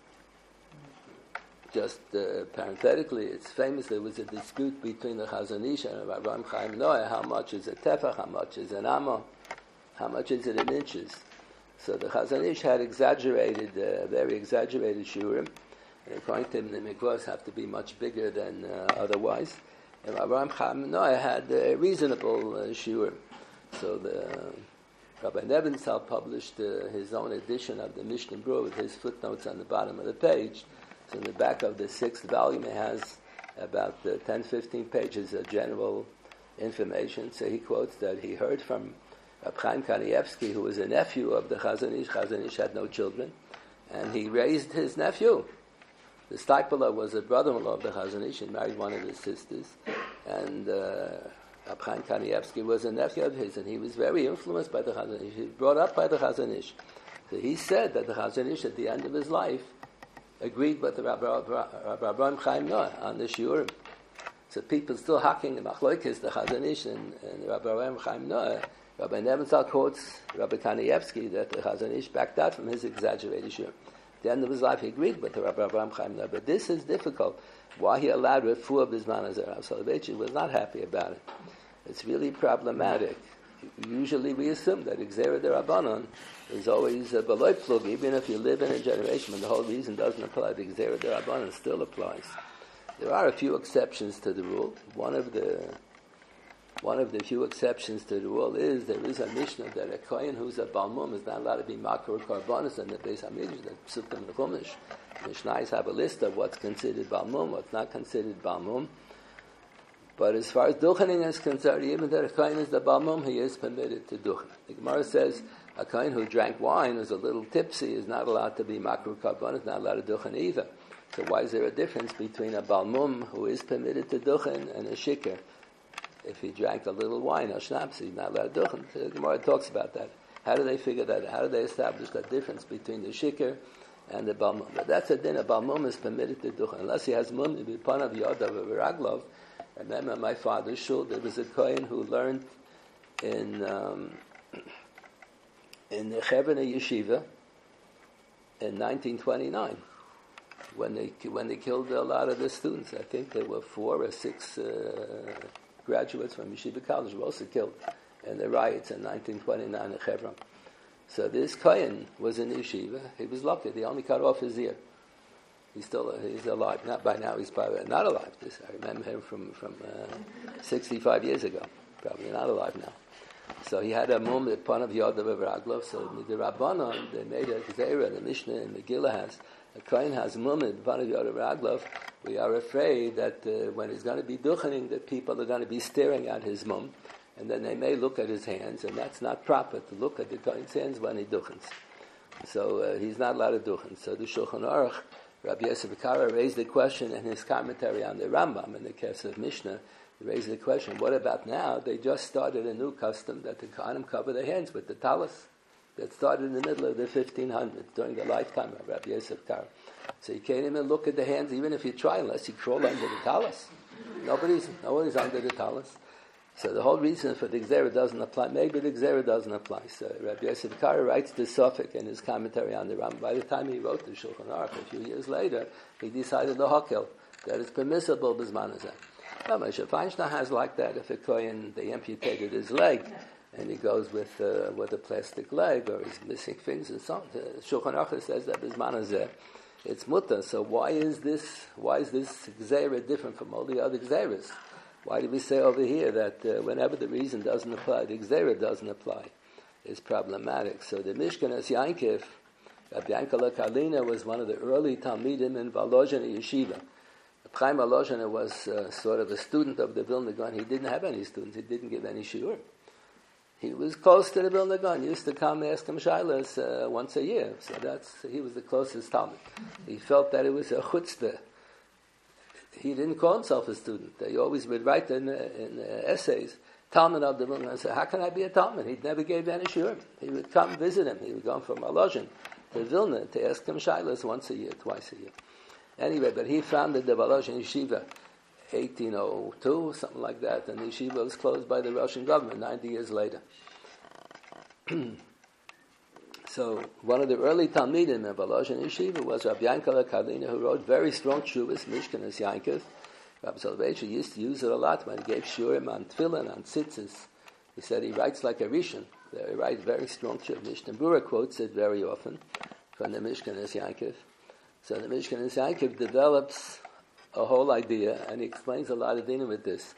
Just parenthetically, it's famous there was a dispute between the Chazon Ish and Rabbi Avraham Chaim Noah. How much is a tefach? How much is an amma? How much is it in inches? So the Chazon Ish had very exaggerated shiurim. And according to him, the mikvahs have to be much bigger than otherwise. And Avraham Chaim Noah had reasonable shiurim. So Rabbi Nebenzahl published his own edition of the Mishnah Berurah with his footnotes on the bottom of the page. So in the back of the 6th volume, it has about 10-15 pages of general information. So he quotes that he heard from Reb Chaim Kanievsky, who was a nephew of the Chazon Ish. Chazon Ish had no children, and he raised his nephew. The Steipler was a brother-in-law of the Chazon Ish and married one of his sisters. And Reb Chaim Kanievsky was a nephew of his, and he was very influenced by the Chazon Ish. He was brought up by the Chazon Ish. So he said that the Chazon Ish, at the end of his life, agreed with the Rabbi Avraham Chaim Noah on the shiurim. So people still hacking the Machlokes, the Chazon Ish and Rabbi Avraham Chaim Noah. Rabbi Nebenzahl quotes Rabbi Kanievsky that the Chazon Ish backed out from his exaggerated shiurim. At the end of his life, he agreed with the Rabbi Avraham Chaim Noah. But this is difficult. Why he allowed refuah b'zman hazeh? Rabbi Soloveitchik was not happy about it. It's really problematic. Usually we assume that Gzeira D'Rabbanan is always a beloi plug, even if you live in a generation when the whole reason doesn't apply, the Gzeira D'Rabbanan still applies. There are a few exceptions to the rule. One of the few exceptions to the rule is there is a Mishnah that a Kohen who's a Balmum is not allowed to be Makar Karbanis and the Beis HaMikdash, that Psukim in the Chumash. Mishnayos have a list of what's considered Balmum, what's not considered Balmum. But as far as Duchening is concerned, even that a Kohen is the Balmum, he is permitted to Duchen. The Gemara says a Kohen who drank wine, who's a little tipsy, is not allowed to be Makar Karbanis, not allowed to Duchen either. So why is there a difference between a Balmum who is permitted to Duchen and a Shikr? If he drank a little wine or schnapps, he's not allowed to duchen. The Gemara talks about that. How do they figure that? How do they establish that difference between the shikr and the balmum? But that's a din. A balmum is permitted to duchen unless he has mum in the pan of yodav of raglov. I remember my father's shul. There was a kohen who learned in the Chevena Yeshiva in 1929 when they killed a lot of the students. I think there were 4 or 6. Graduates from Yeshiva College were also killed in the riots in 1929 in Hebron. So this Kohen was in Yeshiva. He was lucky. They only cut off his ear. He's alive. Not by now. He's probably not alive. I remember him from 65 years ago. Probably not alive now. So he had a mum at Pan of Yodav of Raglov. So the Rabbanon, they made a Gzeira. The Mishnah in Megillah has a Kohen has mum at Pan of Yodav of Raglov. We are afraid that when he's going to be duchening, that people are going to be staring at his mum, and then they may look at his hands, and that's not proper to look at the Kohen's hands when he duchens. So he's not allowed to duchen. So the Shulchan Aruch, Rabbi Yosef Kara raised the question in his commentary on the Rambam in the Kesef Mishnah. He raised the question: what about now? They just started a new custom that the Kohanim cover their hands with the talis. That started in the middle of the 1500s during the lifetime of Rabbi Yosef Kara. So you can't even look at the hands, even if you try, unless you crawl under the talis. Nobody's under the talis. So the whole reason for the Gzeira doesn't apply. Maybe the Gzeira doesn't apply. So Rabbi Yosef Kara writes the Suffolk in his commentary on the Rambam. By the time he wrote the Shulchan Aruch, a few years later, he decided the Hakel, that it's permissible b'zman hazeh. Well, Moshe Feinstein has like that. If a Kohen, they amputated his leg, and he goes with a plastic leg, or he's missing fingers and so on. Shulchan Aruch says that b'zman hazeh it's mutter. So why is this Gzeira different from all the other Gzeiras? Why do we say over here that whenever the reason doesn't apply, the Gzeira doesn't apply? It's problematic. So the Mishkanas Yankiv, Rabbi Yankala Kalina was one of the early Talmidim in Volozhin Yeshiva. Chaim Volozhin was sort of a student of the Vilna Gaon. He didn't have any students. He didn't give any shiur. He was close to the Vilna Gaon. He used to come ask him shaylas once a year. So he was the closest Talmud. He felt that it was a chutzpah. He didn't call himself a student. He always would write in essays, Talmud of the Vilna, and say, how can I be a Talmud? He never gave any shiur. He would come visit him. He would go from Volozhin to Vilna to ask him shaylas once a year, twice a year. Anyway, but he founded the Volozhin Yeshiva 1802, something like that, and the yeshiva was closed by the Russian government 90 years later. So one of the early Talmidim in Volozhin Yeshiva was Rabbi Yankala Kalina, who wrote very strong shuvas, Mishkanas Yankiv. Rabbi Soloveitchik used to use it a lot when he gave shurim on tefillin, on tzitzis. He said he writes like a rishon. He writes very strong shuvas. Mishnah Bura quotes it very often from the Mishkanas Yankiv. So the Mishkanas Yankiv develops a whole idea, and he explains a lot of dinim with this.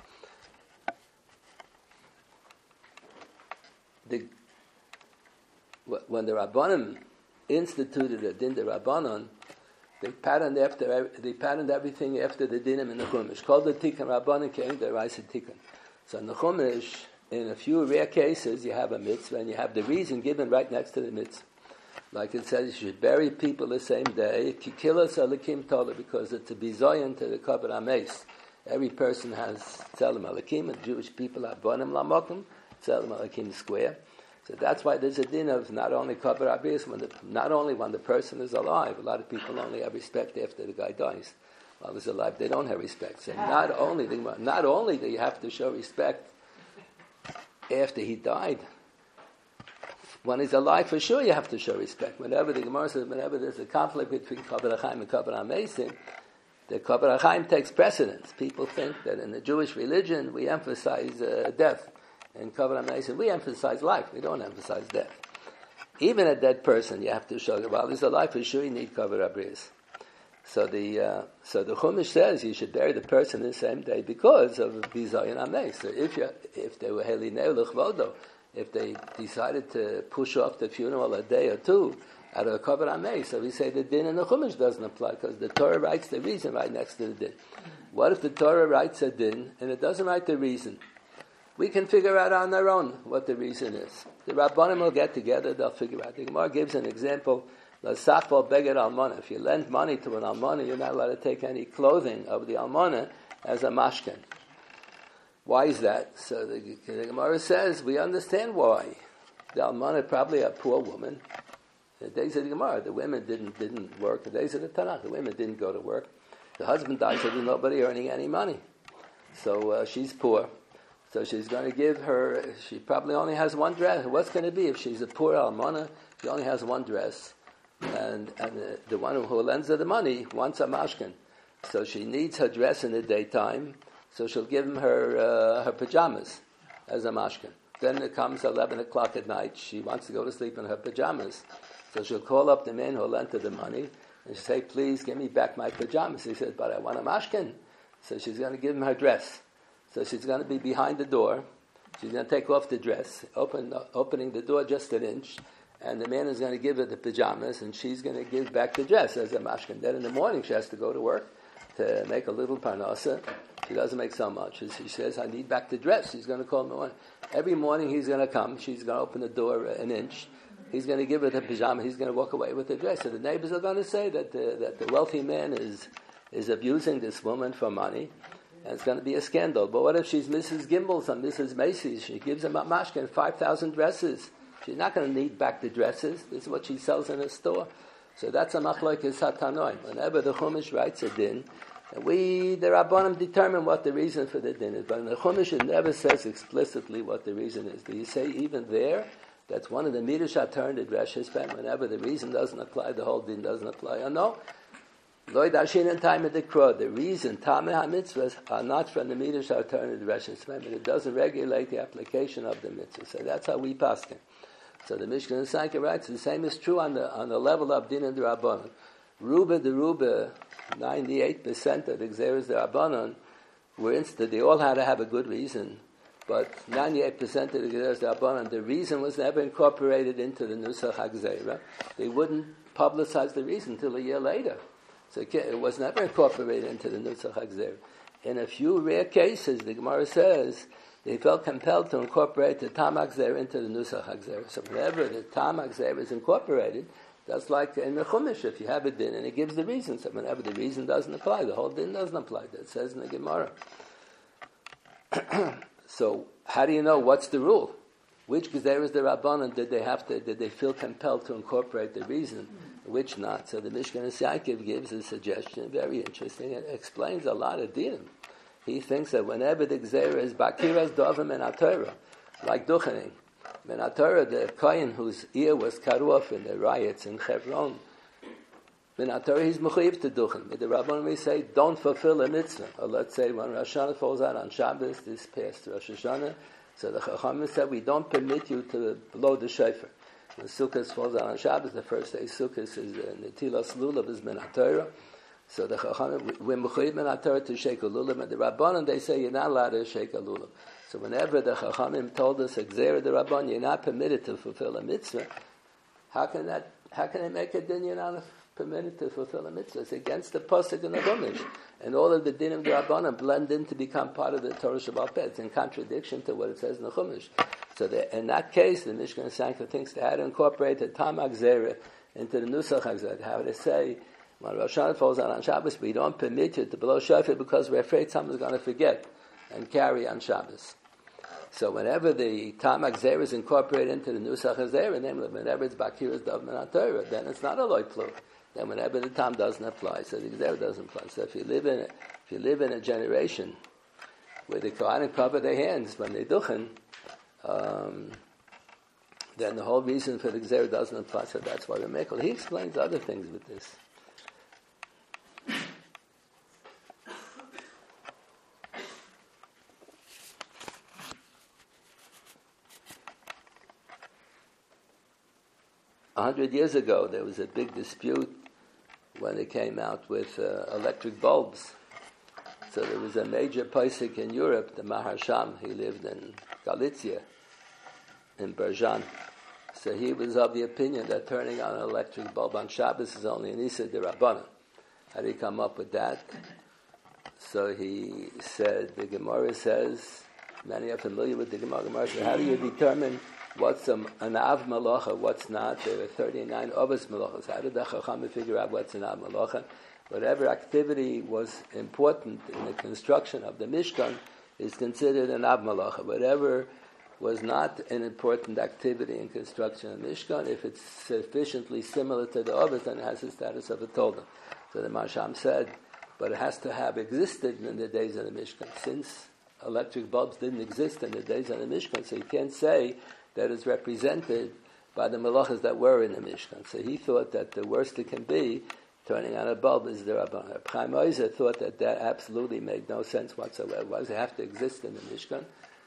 When the Rabbanim instituted a din, the Rabbanon, they patterned everything after the dinim in the Chumash. Called the Tikkun Rabbanim came the Raisa Tikkun. So in the Chumash, in a few rare cases, you have a mitzvah, and you have the reason given right next to the mitzvah. Like it says, you should bury people the same day. Kikilas Elikim Tola, because it's a bizoyan to the Kabbalah Ames. Every person has Tzelem Elikim, and Jewish people have Bonim Lamokim, Tzelem Elikim square. So that's why there's a din of not only Kabbalah Ames, not only when the person is alive. A lot of people only have respect after the guy dies. While he's alive, they don't have respect. So not only do you have to show respect after he died, when he's alive, for sure you have to show respect. Whenever the Gemara says, whenever there's a conflict between Kabbalah Chaim and Kabbalah Mesim, the Kabbalah Chaim takes precedence. People think that in the Jewish religion we emphasize death. In Kabbalah Mesim we emphasize life. We don't emphasize death. Even a dead person, you have to show that while he's alive, for sure you need Kabbalah Bris. So the Chumash says you should bury the person the same day because of bizayin amei. So if they were helinei l'chvodo, if they decided to push off the funeral a day or two out of a covered amei, so we say the din in the Chumash doesn't apply because the Torah writes the reason right next to the din. What if the Torah writes a din and it doesn't write the reason? We can figure out on our own what the reason is. The Rabbanim will get together, they'll figure out. The Gemara gives an example. If you lend money to an almana, you're not allowed to take any clothing of the almana as a mashken. Why is that? So the Gemara says, we understand why. The almana probably a poor woman. In the days of the Gemara, the women didn't work. In the days of the Tanakh, the women didn't go to work. The husband died, so there's nobody earning any money. So she's poor. So she's going to give her, she probably only has one dress. What's going to be if she's a poor almana? She only has one dress. And the one who lends her the money wants a mashkin. So she needs her dress in the daytime, so she'll give him her pajamas as a mashkin. Then it comes 11 o'clock at night, she wants to go to sleep in her pajamas. So she'll call up the man who lent her the money, and she'll say, please give me back my pajamas. He says, but I want a mashkin. So she's going to give him her dress. So she's going to be behind the door. She's going to take off the dress, opening the door just an inch, and the man is going to give her the pajamas, and she's going to give back the dress as a mashkin. Then in the morning she has to go to work to make a little parnasa. She doesn't make so much. She says, I need back the dress. She's going to call him. Every morning he's going to come. She's going to open the door an inch. He's going to give her the pajama. He's going to walk away with the dress. So the neighbors are going to say that the wealthy man is abusing this woman for money. And it's going to be a scandal. But what if she's Mrs. Gimbel's and Mrs. Macy's? She gives him a mashkin 5,000 dresses. She's not going to need back the dresses. This is what she sells in a store. So that's a machlokes hatanoim. Whenever the Chumash writes a din, the Rabbanim determine what the reason for the din is. But in the Chumash it never says explicitly what the reason is. Do you say even there? That's one of the midrash HaTorah in Dreshis Ben. Whenever the reason doesn't apply, the whole din doesn't apply. Or no? Loi dashin and time of the crowd. The reason Tameh HaMitzvahs are not from the midrash HaTorah in Dreshis Ben, but it doesn't regulate the application of the mitzvah. So that's how we paskin. So the Mishnah and Sanka writes, the same is true on the level of din and the Rabbanon. Ruba the Ruba, 98% of the Gzeres the Rabbanon were they all had to have a good reason, but 98% of the Gzeres the Rabbanon, the reason was never incorporated into the Nusach HaGzera. They wouldn't publicize the reason until a year later. So it was never incorporated into the Nusach HaGzera. In a few rare cases, the Gemara says, they felt compelled to incorporate the Tam HaGzera into the Nusach HaGzera. So whenever the Tam HaGzera is incorporated, that's like in the Chumash, if you have a din and it gives the reason. So whenever the reason doesn't apply, the whole din doesn't apply. That says in the Gemara. So how do you know what's the rule? Which Gzeras the Rabbanan did they feel compelled to incorporate the reason? Which not? So the Mishkan Yaakov gives a suggestion, very interesting. It explains a lot of dinim. He thinks that whenever the Gzera is Bakiras Dovim and Atorah, like Duchening, in Atorah, the Kohen whose ear was cut off in the riots in Hebron, in Atorah he's Mechuyev to Duchen. But the Rabbanim may say, don't fulfill a mitzvah. Or let's say when Rosh Hashanah falls out on Shabbos, this past Rosh Hashanah, so the Chachamim said, we don't permit you to blow the shofar. When Sukkot falls out on Shabbos, the first day Sukkot is Netilas Lulav is Min Atorah. So the Chachamim, we're Mechuyev Min Atorah to shake a lulav, and the Rabbanim, they say you're not allowed to shake a lulav. So whenever the Chachamim told us, Gzera the Rabban, you're not permitted to fulfill a mitzvah, how can they make a din you're not permitted to fulfill a mitzvah? It's against the Pasuk in the Chumash. And all of the dinim the Rabbanim blend in to become part of the Torah Shabbat Peh. It's in contradiction to what it says in the Chumash. So in that case, the Mishkan Sanka thinks they had to incorporate the Tam HaGzera into the Nusach HaGzera. How to say, when Rosh Hashanah falls out on Shabbos, we don't permit you to blow shofar because we're afraid someone's going to forget and carry on Shabbos. So whenever the Tam HaGzera is incorporated into the Nusach HaGzera, namely whenever it's Bakiras Dovim and Atorah, then it's not a loy plug. Then whenever the Tam doesn't apply, so the Gzera doesn't apply. So if you live in a generation where the Kohanim cover their hands when they duchen, then the whole reason for the Gzera doesn't apply. So that's why we make it. He explains other things with this. $100 years ago, there was a big dispute when they came out with electric bulbs. So there was a major posek in Europe, the Maharsham. He lived in Galicia, in Berjan. So he was of the opinion that turning on an electric bulb on Shabbos is only an Issa de Rabbanan. How did he come up with that? So he said, the Gemara says, many are familiar with the Gemara. Gemara says, how do you determine what's an Av Malacha, what's not? There are 39 Avos Malachas. How did the Chacham figure out what's an Av Malacha? Whatever activity was important in the construction of the Mishkan is considered an Av Malacha. Whatever was not an important activity in construction of Mishkan, if it's sufficiently similar to the Avos, then it has the status of a Tolda. So the Marsham said, but it has to have existed in the days of the Mishkan. Since electric bulbs didn't exist in the days of the Mishkan, so you can't say that it's represented by the malachas that were in the Mishkan. So he thought that the worst it can be, turning on a bulb, is the Rabban. Reb Chaim Oizer thought that absolutely made no sense whatsoever. Why does it have to exist in the Mishkan?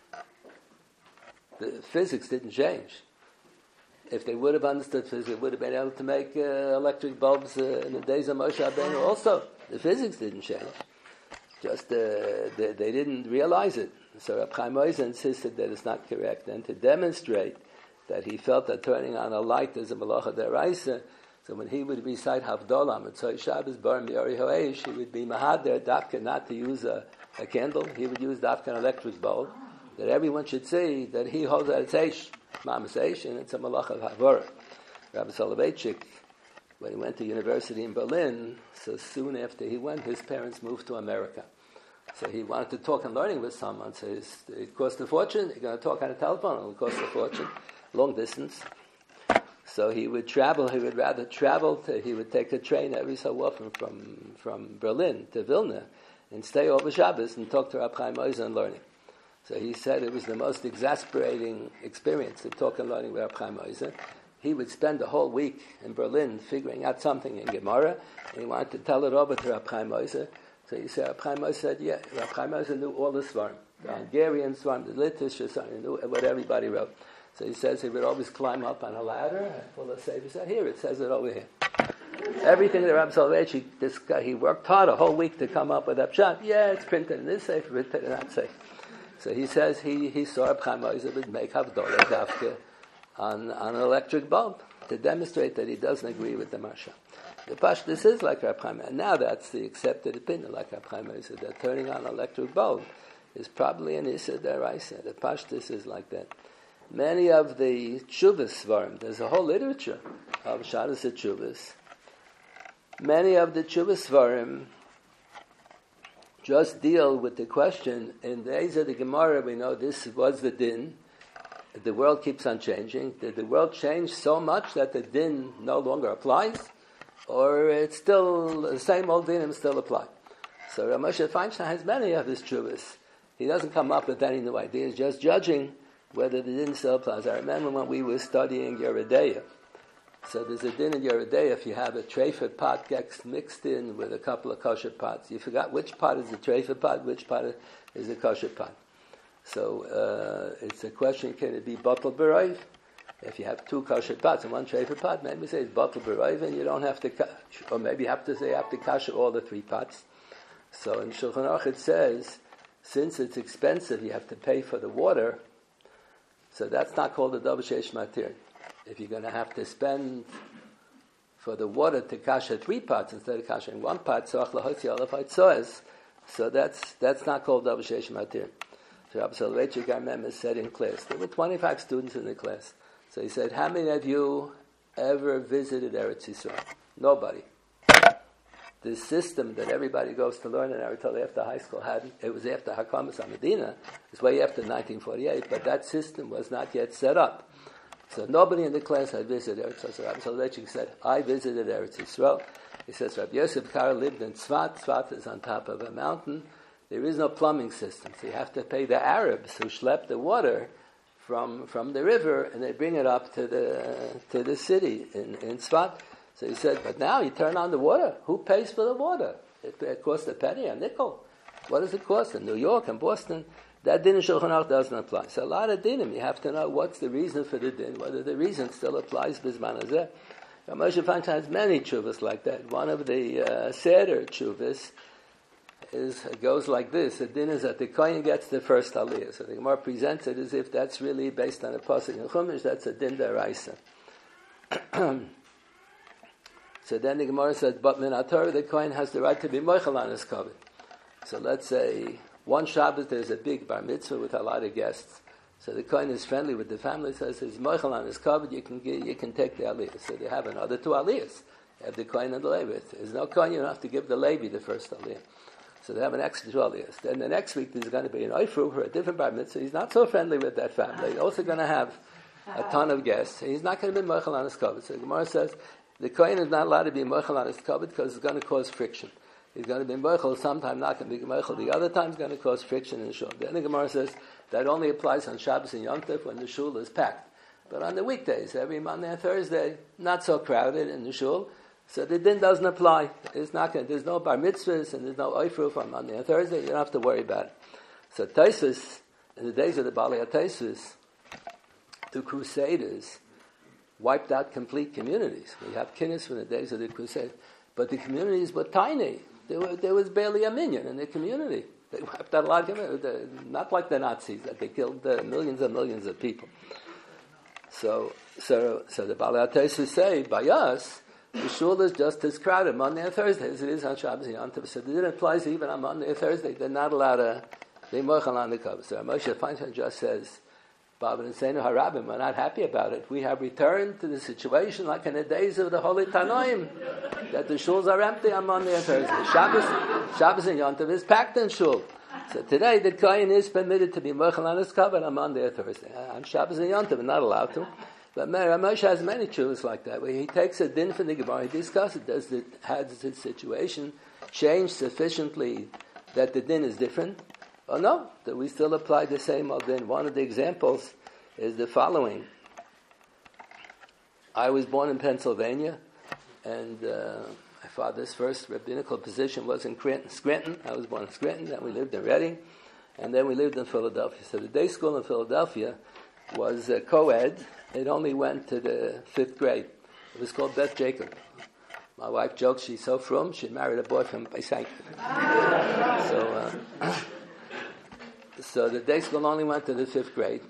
The physics didn't change. If they would have understood physics, they would have been able to make electric bulbs in the days of Moshe Rabbeinu also. The physics didn't change. Just they didn't realize it. So Reb Chaim Oizer insisted that it's not correct. And to demonstrate that he felt that turning on a light is a malacha deraisa, so when he would recite Havdalah, Mitzvah Shabbos, Bar Miori Ho'esh, he would be mahader dafka not to use a candle. He would use dafka an electric bulb, that everyone should see that he holds that it's Eish, Mamas Eish, and it's a malacha of Havurah. Rabbi Soloveitchik, when he went to university in Berlin, so soon after he went, his parents moved to America. So he wanted to talk and learning with someone. So it cost a fortune. You're going to talk on a telephone, it will cost a fortune, long distance. So he would travel. He would rather travel. He would take a train every so often from Berlin to Vilna and stay over Shabbos and talk to Reb Chaim Oizer and learning. So he said it was the most exasperating experience to talk and learning with Reb Chaim Oizer. He would spend the whole week in Berlin figuring out something in Gemara, and he wanted to tell it over to Reb Chaim Oizer. So he said, Reb Chaim Oizer said, yeah. Reb Chaim Oizer knew all the Svarim, the Hungarian Svarim, the Litvish Svarim, he knew what everybody wrote. So he says he would always climb up on a ladder and pull a sefer. He said, here, it says it over here. Everything that Rabbi Soloveitchik, this guy, he worked hard a whole week to come up with that pshat. Yeah, it's printed in this sefer, printed in that sefer. So he says he saw Reb Chaim Oizer would make Havdalah dafka on an electric bulb to demonstrate that he doesn't agree with the Marsha. The Pashtus is like Reb Chaim, and now that's the accepted opinion, like Reb Chaim Oizer, that turning on an electric bulb is probably an Issa Deraisa. The Pashtus is like that. Many of the Tshuvas Svarim, there's a whole literature of Shadas Tshuvas. Many of the Tshuvas Svarim just deal with the question, in the days of the Gemara, we know this was the din. The world keeps on changing. Did the world change so much that the din no longer applies? Or it's still, the same old dinim still apply? So Rav Moshe Feinstein has many of his Tshuvas. He doesn't come up with any new ideas, just judging whether the din still applies. I remember when we were studying Yeridea. So there's a din in Yeridea if you have a treifah pot gets mixed in with a couple of kosher pots. You forgot which pot is the treifah pot, which pot is the kosher pot. So it's a question, can it be batal b'roiv? If you have two kosher pots and one treifah pot, maybe say it's batal b'roiv and you don't have to, or maybe you have to say you have to kasher all the three pots. So in Shulchan Aruch it says, since it's expensive, you have to pay for the water. So that's not called a davar sheish matir. If you're going to have to spend for the water to kasher three pots instead of kashering one pot, so that's not called davar sheish matir. So Rabbi Soloveitchik, I remember, said in class, there were 25 students in the class. So he said, how many of you ever visited Eretz Yisrael? Nobody. The system that everybody goes to learn in Eretz Yisrael after high school it was after Hakamas HaMedina, it's way after 1948, but that system was not yet set up. So nobody in the class had visited Eretz Yisrael. So Rabbi Soloveitchik said, I visited Eretz Yisrael. He says, Rabbi Yosef Karo lived in Tzfat. Tzfat is on top of a mountain. There is no plumbing system, so you have to pay the Arabs who schlep the water from the river, and they bring it up to the city in Tzfat. So he said, but now you turn on the water. Who pays for the water? It costs a penny, a nickel. What does it cost in New York and Boston? That din in Shulchan Aruch doesn't apply. So a lot of dinim, you have to know what's the reason for the din, whether the reason still applies bisman hazeh. Moshe Feinstein has many tshuvas like that. One of the Seder tshuvas goes like this. The din is that the Kohen gets the first aliyah. So the Gemara presents it as if that's really based on a pasuk in Chumash. That's a din deraisa. So then the Gemara says, but min HaTorah, the Kohen has the right to be mochel on his kavod. So let's say one Shabbos there's a big bar mitzvah with a lot of guests. So the Kohen is friendly with the family, says he's mochel on his kavod, you can take the aliyah. So they have another two aliyahs. They have the Kohen and the Levi. If there's no Kohen, you don't have to give the Levi the first aliyah. So they have an extra 12 years. Then the next week there's going to be an oifru for a different bar mitzvah. He's not so friendly with that family. He's also going to have a ton of guests. He's not going to be mochel on his kavod. So the Gemara says the Kohen is not allowed to be mochel on his kavod because it's going to cause friction. He's going to be mochel sometime, not going to be mochel. The other time is going to cause friction in the shul. Then the Gemara says that only applies on Shabbos and Yom Tov when the shul is packed. But on the weekdays, every Monday and Thursday, not so crowded in the shul. So the din doesn't apply. It's not going. There's no bar mitzvahs and there's no oifru on Monday and Thursday. You don't have to worry about it. So Tosfos, in the days of the Balei Tosfos, the Crusaders wiped out complete communities. We have kinnis from the days of the Crusaders, but the communities were tiny. There was barely a minyan in the community. They wiped out a lot of communities. Not like the Nazis that they killed millions and millions of people. So the Balei Tosfos say by us. The shul is just as crowded Monday and Thursday as it is on Shabbos and Yom Tov. So it applies even on Monday and Thursday. They're not allowed to be mochel on the kavod. So Moshe Feinstein just says, Baba and Seinu Harabim, we're not happy about it. We have returned to the situation like in the days of the Holy Tanoim, that the shuls are empty on Monday and Thursday. Shabbos and Yom Tov is packed in shul. So today the Kohen is permitted to be mochel on his kavod on Monday and Thursday. On Shabbos and Yom Tov, we're not allowed to. But Moshe has many tshuvas like that, where he takes a din from the Gemara, he discusses it, has the situation changed sufficiently that the din is different, or no, that we still apply the same old din. One of the examples is the following. I was born in Pennsylvania, and my father's first rabbinical position was in Scranton. I was born in Scranton, then we lived in Reading, and then we lived in Philadelphia. So the day school in Philadelphia was co-ed. It only went to the 5th grade. It was called Beth Jacob. My wife jokes she's so frum, she married a boy from Beisank. So the day school only went to the 5th grade.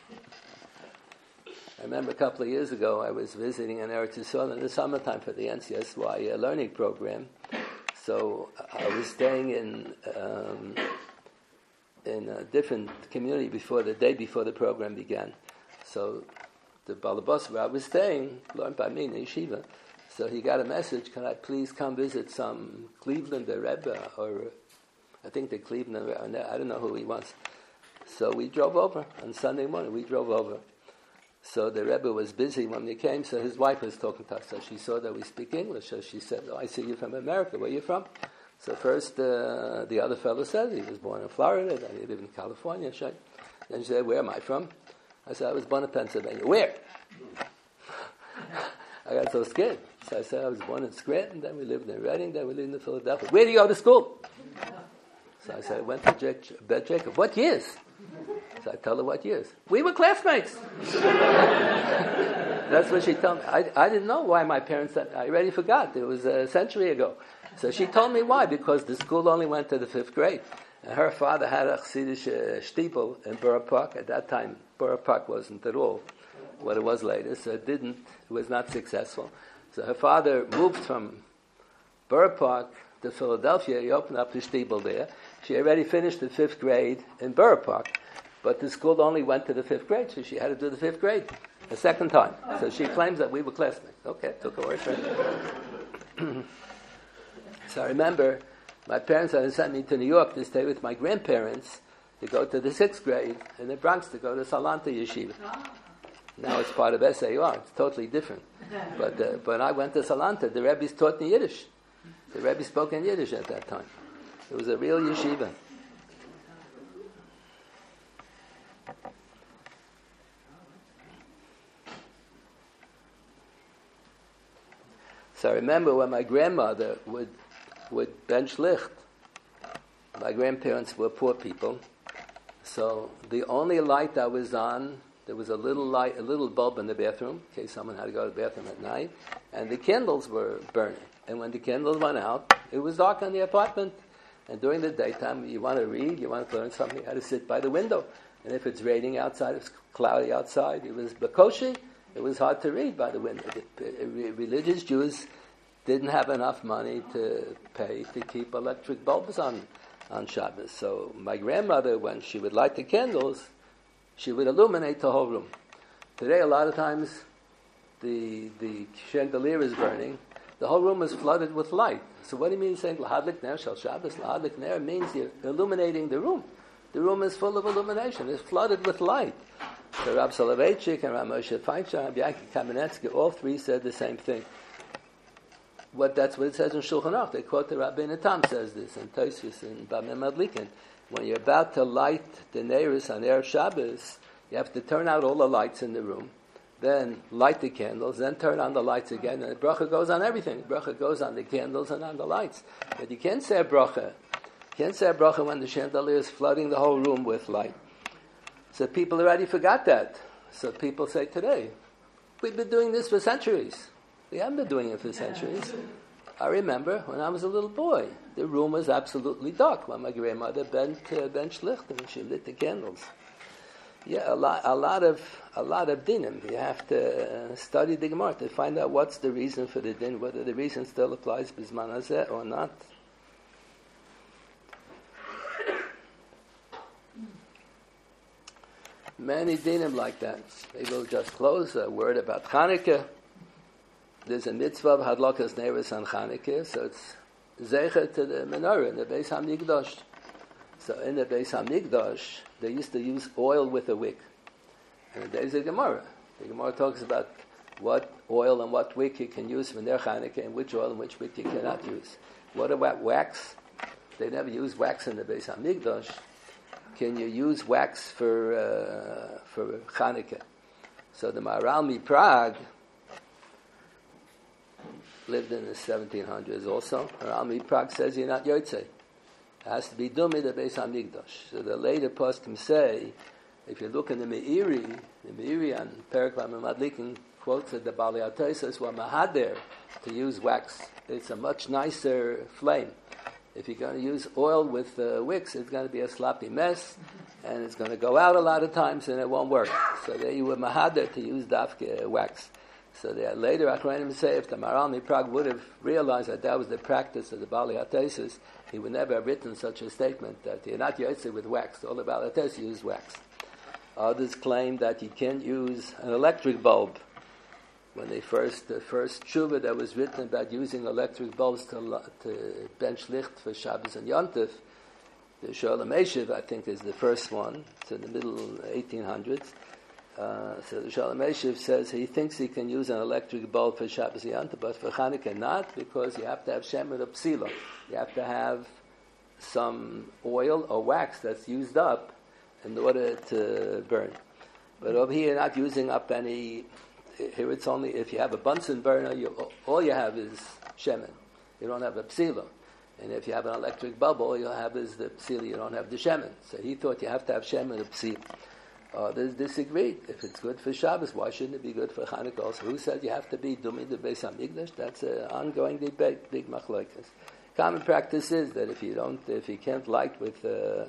I remember a couple of years ago I was visiting in Eretz Yisrael in the summertime for the NCSY learning program. So I was staying in a different community the day before the program began. So the Balabas where I was staying learned by me in yeshiva. So he got a message, can I please come visit some Cleveland Rebbe, or I think the Cleveland Rebbe, I don't know who he was. So we drove over on Sunday morning, So the Rebbe was busy when we came, so his wife was talking to us. So she saw that we speak English, so she said, I see you're from America, where are you from? So first the other fellow said he was born in Florida, then he lived in California. Then she said, where am I from? I said, I was born in Pennsylvania. Where? I got so scared. So I said, I was born in Scranton, then we lived in Reading, then we lived in Philadelphia. Where do you go to school? So I said, I went to Beth Jacob. What years? So I told her what years. We were classmates. That's what she told me. I didn't know why my parents said, I already forgot. It was a century ago. So she told me why, because the school only went to the 5th grade. And her father had a Chassidish shtibel in Borough Park. At that time, Borough Park wasn't at all what it was later, so it was not successful. So her father moved from Borough Park to Philadelphia. He opened up his shtibel there. She already finished the 5th grade in Borough Park, but the school only went to the 5th grade, so she had to do the 5th grade a second time. So she claims that we were classmates. Okay, took her word for it. So I remember my parents had sent me to New York to stay with my grandparents to go to the 6th grade in the Bronx to go to Salanta Yeshiva. Now it's part of SAR. It's totally different. But I went to Salanta. The Rebbe's taught in Yiddish. The Rebbe spoke in Yiddish at that time. It was a real yeshiva. So I remember when my grandmother would bench licht. My grandparents were poor people. So the only light that was on There was a little light, a little bulb in the bathroom, in case someone had to go to the bathroom at night, and the candles were burning. And when the candles went out, it was dark in the apartment. And during the daytime, you want to read, you want to learn something, you had to sit by the window. And if it's raining outside, it's cloudy outside, it was bakoshi, it was hard to read by the window. The religious Jews didn't have enough money to pay to keep electric bulbs on Shabbos. So my grandmother, when she would light the candles, she would illuminate the whole room. Today, a lot of times, the chandelier is burning. The whole room is flooded with light. So what do you mean saying Lahadlik Ner Shal Shabbos? Lahadlik Ner means you're illuminating the room. The room is full of illumination. It's flooded with light. So Rab Soloveitchik and Rab Moshe Feinstein and Bianchi Kamenetsky, all three said the same thing. That's what it says in Shulchan Aruch. They quote the Rabbi Tam says this, and Tosfos and Bamim Madlikin. When you're about to light the Neiros on Erev Shabbos, you have to turn out all the lights in the room, then light the candles, then turn on the lights again, and the bracha goes on everything. The bracha goes on the candles and on the lights. But you can't say a bracha. You can't say a bracha when the chandelier is flooding the whole room with light. So people already forgot that. So people say today, we've been doing this for centuries. We haven't been doing it for centuries. I remember when I was a little boy, the room was absolutely dark when my grandmother bent schlicht and she lit the candles. Yeah, a lot of dinim. You have to study the Gemara to find out what's the reason for the din, whether the reason still applies bisman hazeh or not. Many dinim like that. Maybe we'll just close a word about Chanukah. There's a mitzvah of Hadlakas Neiros on Chanukah, so it's zecher to the menorah in the Beis HaMikdash. So in the Beis HaMikdash, they used to use oil with a wick. And there's a Gemara. The Gemara talks about what oil and what wick you can use for Ner Chanukah and which oil and which wick you cannot use. What about wax? They never use wax in the Beis HaMikdash. Can you use wax for Chanukah? So the Maharal Prague lived in the 1700s also. Maharal Prague says you're not Yotzei. It has to be Dumi the Beis HaMikdash. So the later poskim say, if you look in the Meiri on Perek Madlikin quotes that the Bali Atosas were mahader to use wax. It's a much nicer flame. If you're going to use oil with wicks, it's going to be a sloppy mess, and it's going to go out a lot of times, and it won't work. So there you were mahader to use dafke wax. So later Achronim say if the Maharal Prague would have realized that was the practice of the Bali Atosas, he would never have written such a statement that you're not Yotzei with wax. All the Bali Atosas use wax. Others claim that you can't use an electric bulb. When the first tshuva that was written about using electric bulbs to bench licht for Shabbos and Yontif, the Sholem Eshiv, I think, is the first one. It's in the middle 1800s. So the Sholem Eshiv says he thinks he can use an electric bulb for Shabbos and Yontif, but for Chanukah not, because you have to have shemen or psila. You have to have some oil or wax that's used up in order to burn. But over here, you're not using up any. Here it's only if you have a Bunsen burner, all you have is shemen. You don't have a psila. And if you have an electric bulb, all you have is the psila. You don't have the shemen. So he thought you have to have shemen or psila. Others disagreed. If it's good for Shabbos, why shouldn't it be good for Chanukah also? Who said you have to be Dumi the Beis HaMikdash? That's an ongoing debate, big machlokes. Common practice is that if you can't light with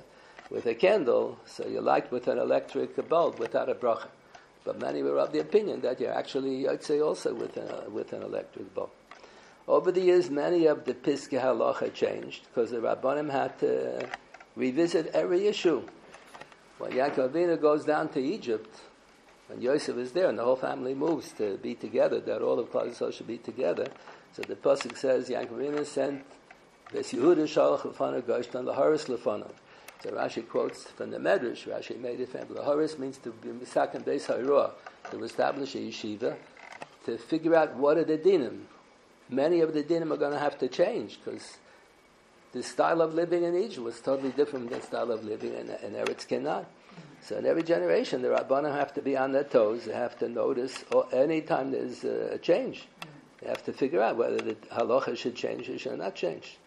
a candle, so you light with an electric bulb without a bracha. But many were of the opinion that you're actually, I'd say, also with an electric bulb. Over the years, many of the Piskei Halacha changed because the Rabbanim had to revisit every issue. When Yaakov Avinu goes down to Egypt, when Yosef is there and the whole family moves to be together, that all of Klal Yisrael should be together, so the pasuk says Yaakov Avinu sent Ves Yehuda Shalach Lefanav Goshtan Laharis Lefanav. So Rashi quotes from the Medrash. Rashi made it famous. Laharis means to be misaken beis ha'irua, to establish a yeshiva, to figure out what are the dinim. Many of the dinim are going to have to change because the style of living in Egypt was totally different than the style of living in Eretz Canaan. So in every generation, the Rabbanim have to be on their toes. They have to notice any time there's a change. They have to figure out whether the halacha should change or should not change.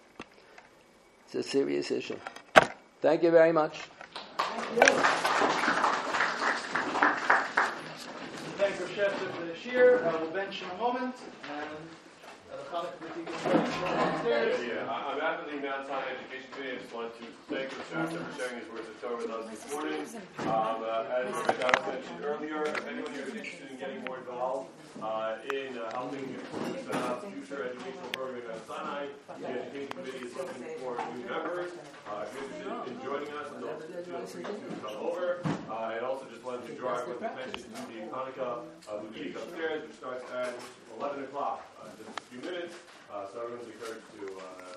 It's a serious issue. Thank you very much. Thank you. thank Rosh Hashanah for the shir. We'll bench in a moment, and the Chanukah committee can go upstairs. On behalf of the Mount Sinai Education Committee, I just want to thank Rosh Hashanah for sharing his words of Torah with us this morning. As Rabbi Dawes mentioned earlier, if anyone here is interested in getting more involved in helping improve the future educational program at Mount Sinai, the Education Committee is looking for new members. If you're interested in joining us, feel free to come over. I also just wanted to draw everyone's attention to the Hanukkah boutique upstairs, which starts at 11 o'clock, just a few minutes. So everyone's encouraged to